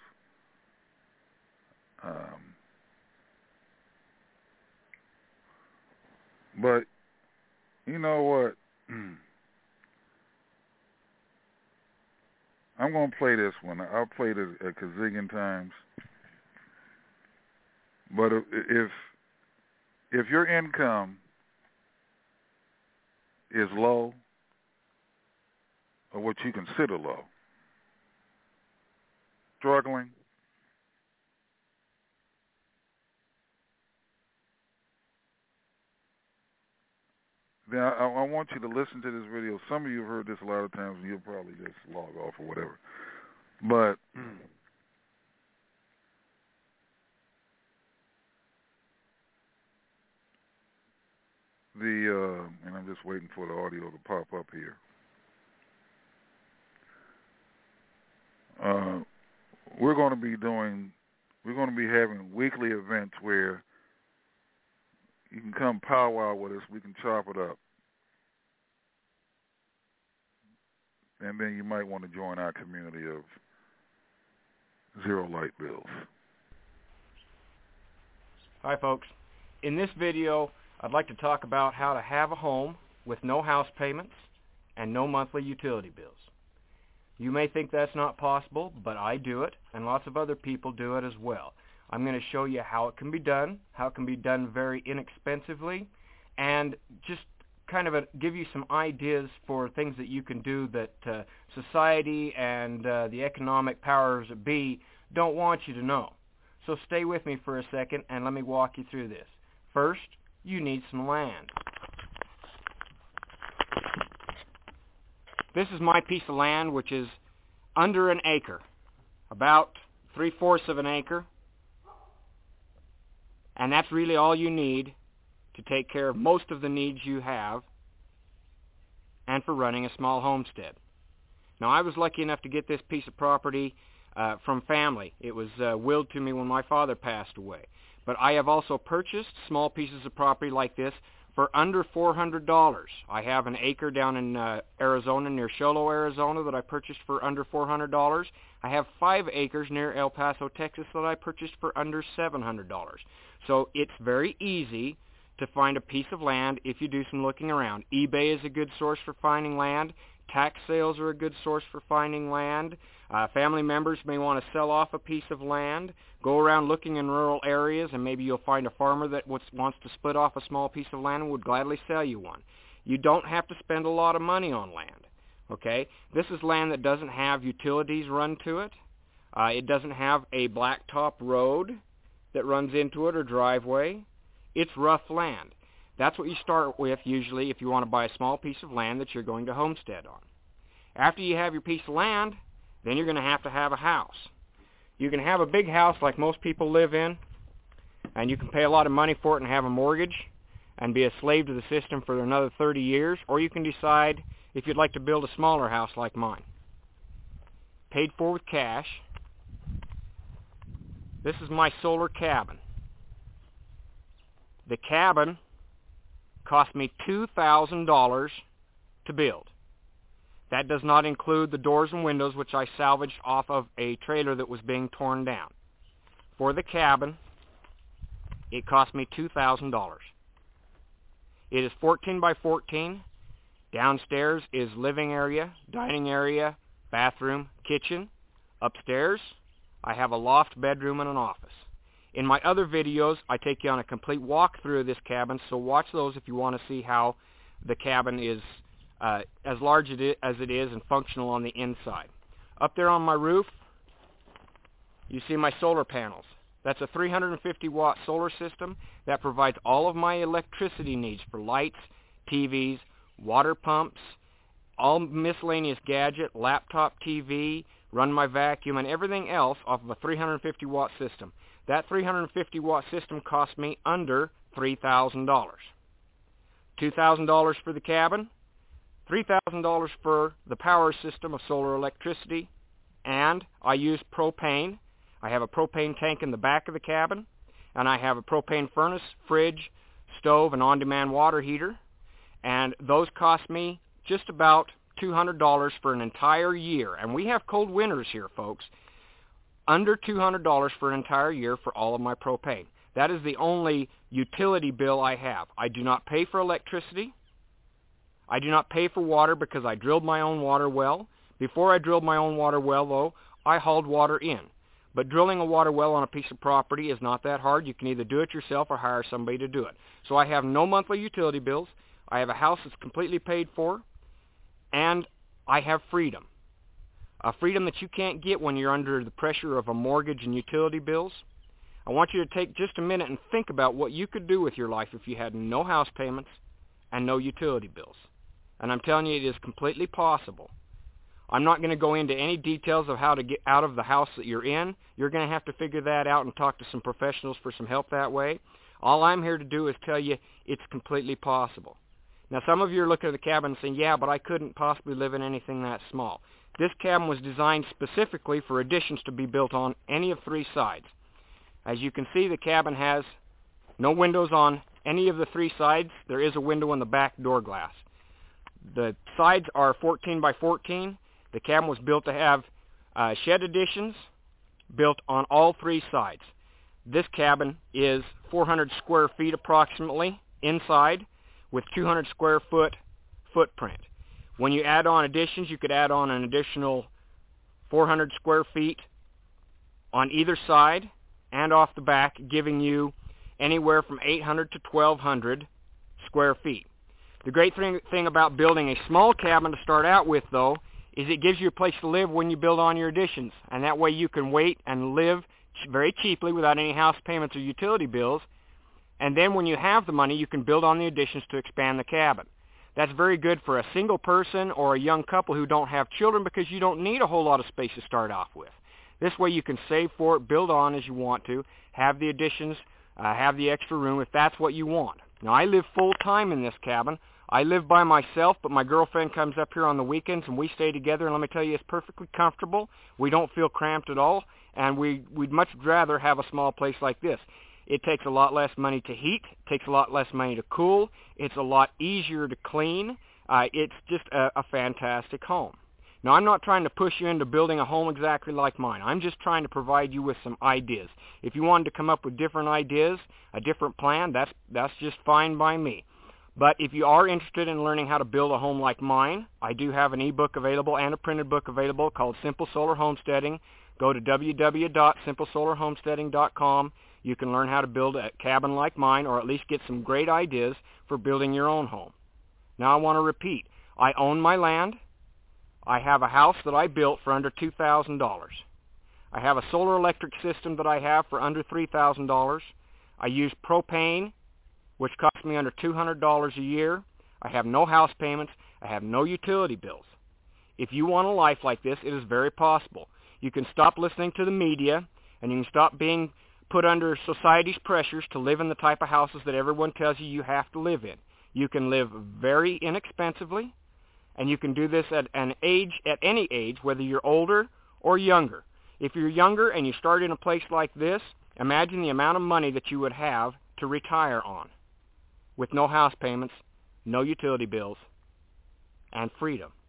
[SPEAKER 11] But you know what? I'm going to play this one. I've played it a gazillion times. But if your income is low, or what you consider low, struggling, then I want you to listen to this video. Some of you have heard this a lot of times, and you'll probably just log off or whatever. But and I'm just waiting for the audio to pop up here. We're going to be doing We're going to be having weekly events where you can come powwow with us. We can chop it up. And then you might want to join our community of zero light bills.
[SPEAKER 19] Hi, folks. In this video, I'd like to talk about how to have a home with no house payments and no monthly utility bills. You may think that's not possible, but I do it, and lots of other people do it as well. I'm going to show you how it can be done very inexpensively, and just kind of give you some ideas for things that you can do that society and the economic powers that be don't want you to know. So stay with me for a second and let me walk you through this. First, you need some land. This is my piece of land, which is under an acre, about 3/4 of an acre. And that's really all you need to take care of most of the needs you have and for running a small homestead. Now, I was lucky enough to get this piece of property from family. It was willed to me when my father passed away. But I have also purchased small pieces of property like this for under $400. I have an acre down in Arizona, near Sholo, Arizona, that I purchased for under $400. I have 5 acres near El Paso, Texas, that I purchased for under $700. So it's very easy to find a piece of land if you do some looking around. eBay is a good source for finding land. Tax sales are a good source for finding land. Family members may want to sell off a piece of land. Go around looking in rural areas, and maybe you'll find a farmer that wants to split off a small piece of land and would gladly sell you one. You don't have to spend a lot of money on land. Okay? This is land that doesn't have utilities run to it. It doesn't have a blacktop road that runs into it or driveway. It's rough land. That's what you start with usually if you want to buy a small piece of land that you're going to homestead on. After you have your piece of land, then you're going to have a house. You can have a big house like most people live in, and you can pay a lot of money for it and have a mortgage and be a slave to the system for another 30 years, or you can decide if you'd like to build a smaller house like mine. Paid for with cash. This is my solar cabin. The cabin cost me $2,000 to build. That does not include the doors and windows, which I salvaged off of a trailer that was being torn down. For the cabin, it cost me $2,000. It is 14 by 14. Downstairs is living area, dining area, bathroom, kitchen. Upstairs, I have a loft, bedroom, and an office. In my other videos, I take you on a complete walkthrough of this cabin, so watch those if you want to see how the cabin is as large as it is and functional on the inside. Up there on my roof, you see my solar panels. That's a 350-watt solar system that provides all of my electricity needs for lights, TVs, water pumps, all miscellaneous gadget, laptop TV, run my vacuum, and everything else off of a 350-watt system. That 350-watt system cost me under $3,000. $2,000 for the cabin, $3,000 for the power system of solar electricity, and I use propane. I have a propane tank in the back of the cabin, and I have a propane furnace, fridge, stove, and on-demand water heater, and those cost me just about $200 for an entire year. And we have cold winters here, folks. Under $200 for an entire year for all of my propane. That is the only utility bill I have. I do not pay for electricity. I do not pay for water because I drilled my own water well. Before I drilled my own water well, though, I hauled water in. But drilling a water well on a piece of property is not that hard. You can either do it yourself or hire somebody to do it. So I have no monthly utility bills. I have a house that's completely paid for. And I have freedom. A freedom that you can't get when you're under the pressure of a mortgage and utility bills. I want you to take just a minute and think about what you could do with your life if you had no house payments and no utility bills. And I'm telling you, it is completely possible. I'm not going to go into any details of how to get out of the house that you're in. You're going to have to figure that out and talk to some professionals for some help that way. All I'm here to do is tell you it's completely possible. Now, some of you are looking at the cabin and saying, yeah, but I couldn't possibly live in anything that small. This cabin was designed specifically for additions to be built on any of 3 sides. As you can see, the cabin has no windows on any of the 3 sides. There is a window in the back door glass. The sides are 14 by 14. The cabin was built to have shed additions built on all 3 sides. This cabin is 400 square feet approximately inside with 200 square foot footprint. When you add on additions, you could add on an additional 400 square feet on either side and off the back, giving you anywhere from 800 to 1,200 square feet. The great thing about building a small cabin to start out with, though, is it gives you a place to live when you build on your additions. And that way you can wait and live very cheaply without any house payments or utility bills. And then when you have the money, you can build on the additions to expand the cabin. That's very good for a single person or a young couple who don't have children, because you don't need a whole lot of space to start off with. This way you can save for it, build on as you want to, have the additions, have the extra room if that's what you want. Now, I live full-time in this cabin. I live by myself, but my girlfriend comes up here on the weekends, and we stay together, and let me tell you, it's perfectly comfortable. We don't feel cramped at all, and we'd much rather have a small place like this. It takes a lot less money to heat, takes a lot less money to cool, it's a lot easier to clean. It's just a fantastic home. Now, I'm not trying to push you into building a home exactly like mine. I'm just trying to provide you with some ideas. If you wanted to come up with different ideas, a different plan, that's just fine by me. But if you are interested in learning how to build a home like mine, I do have an ebook available and a printed book available called Simple Solar Homesteading. Go to www.simplesolarhomesteading.com. You can learn how to build a cabin like mine, or at least get some great ideas for building your own home. Now, I want to repeat. I own my land. I have a house that I built for under $2,000. I have a solar electric system that I have for under $3,000. I use propane, which costs me under $200 a year. I have no house payments. I have no utility bills. If you want a life like this, it is very possible. You can stop listening to the media, and you can stop being put under society's pressures to live in the type of houses that everyone tells you have to live in. You can live very inexpensively, and you can do this at any age, whether you're older or younger. If you're younger and you start in a place like this, imagine the amount of money that you would have to retire on, with no house payments, no utility bills, and freedom.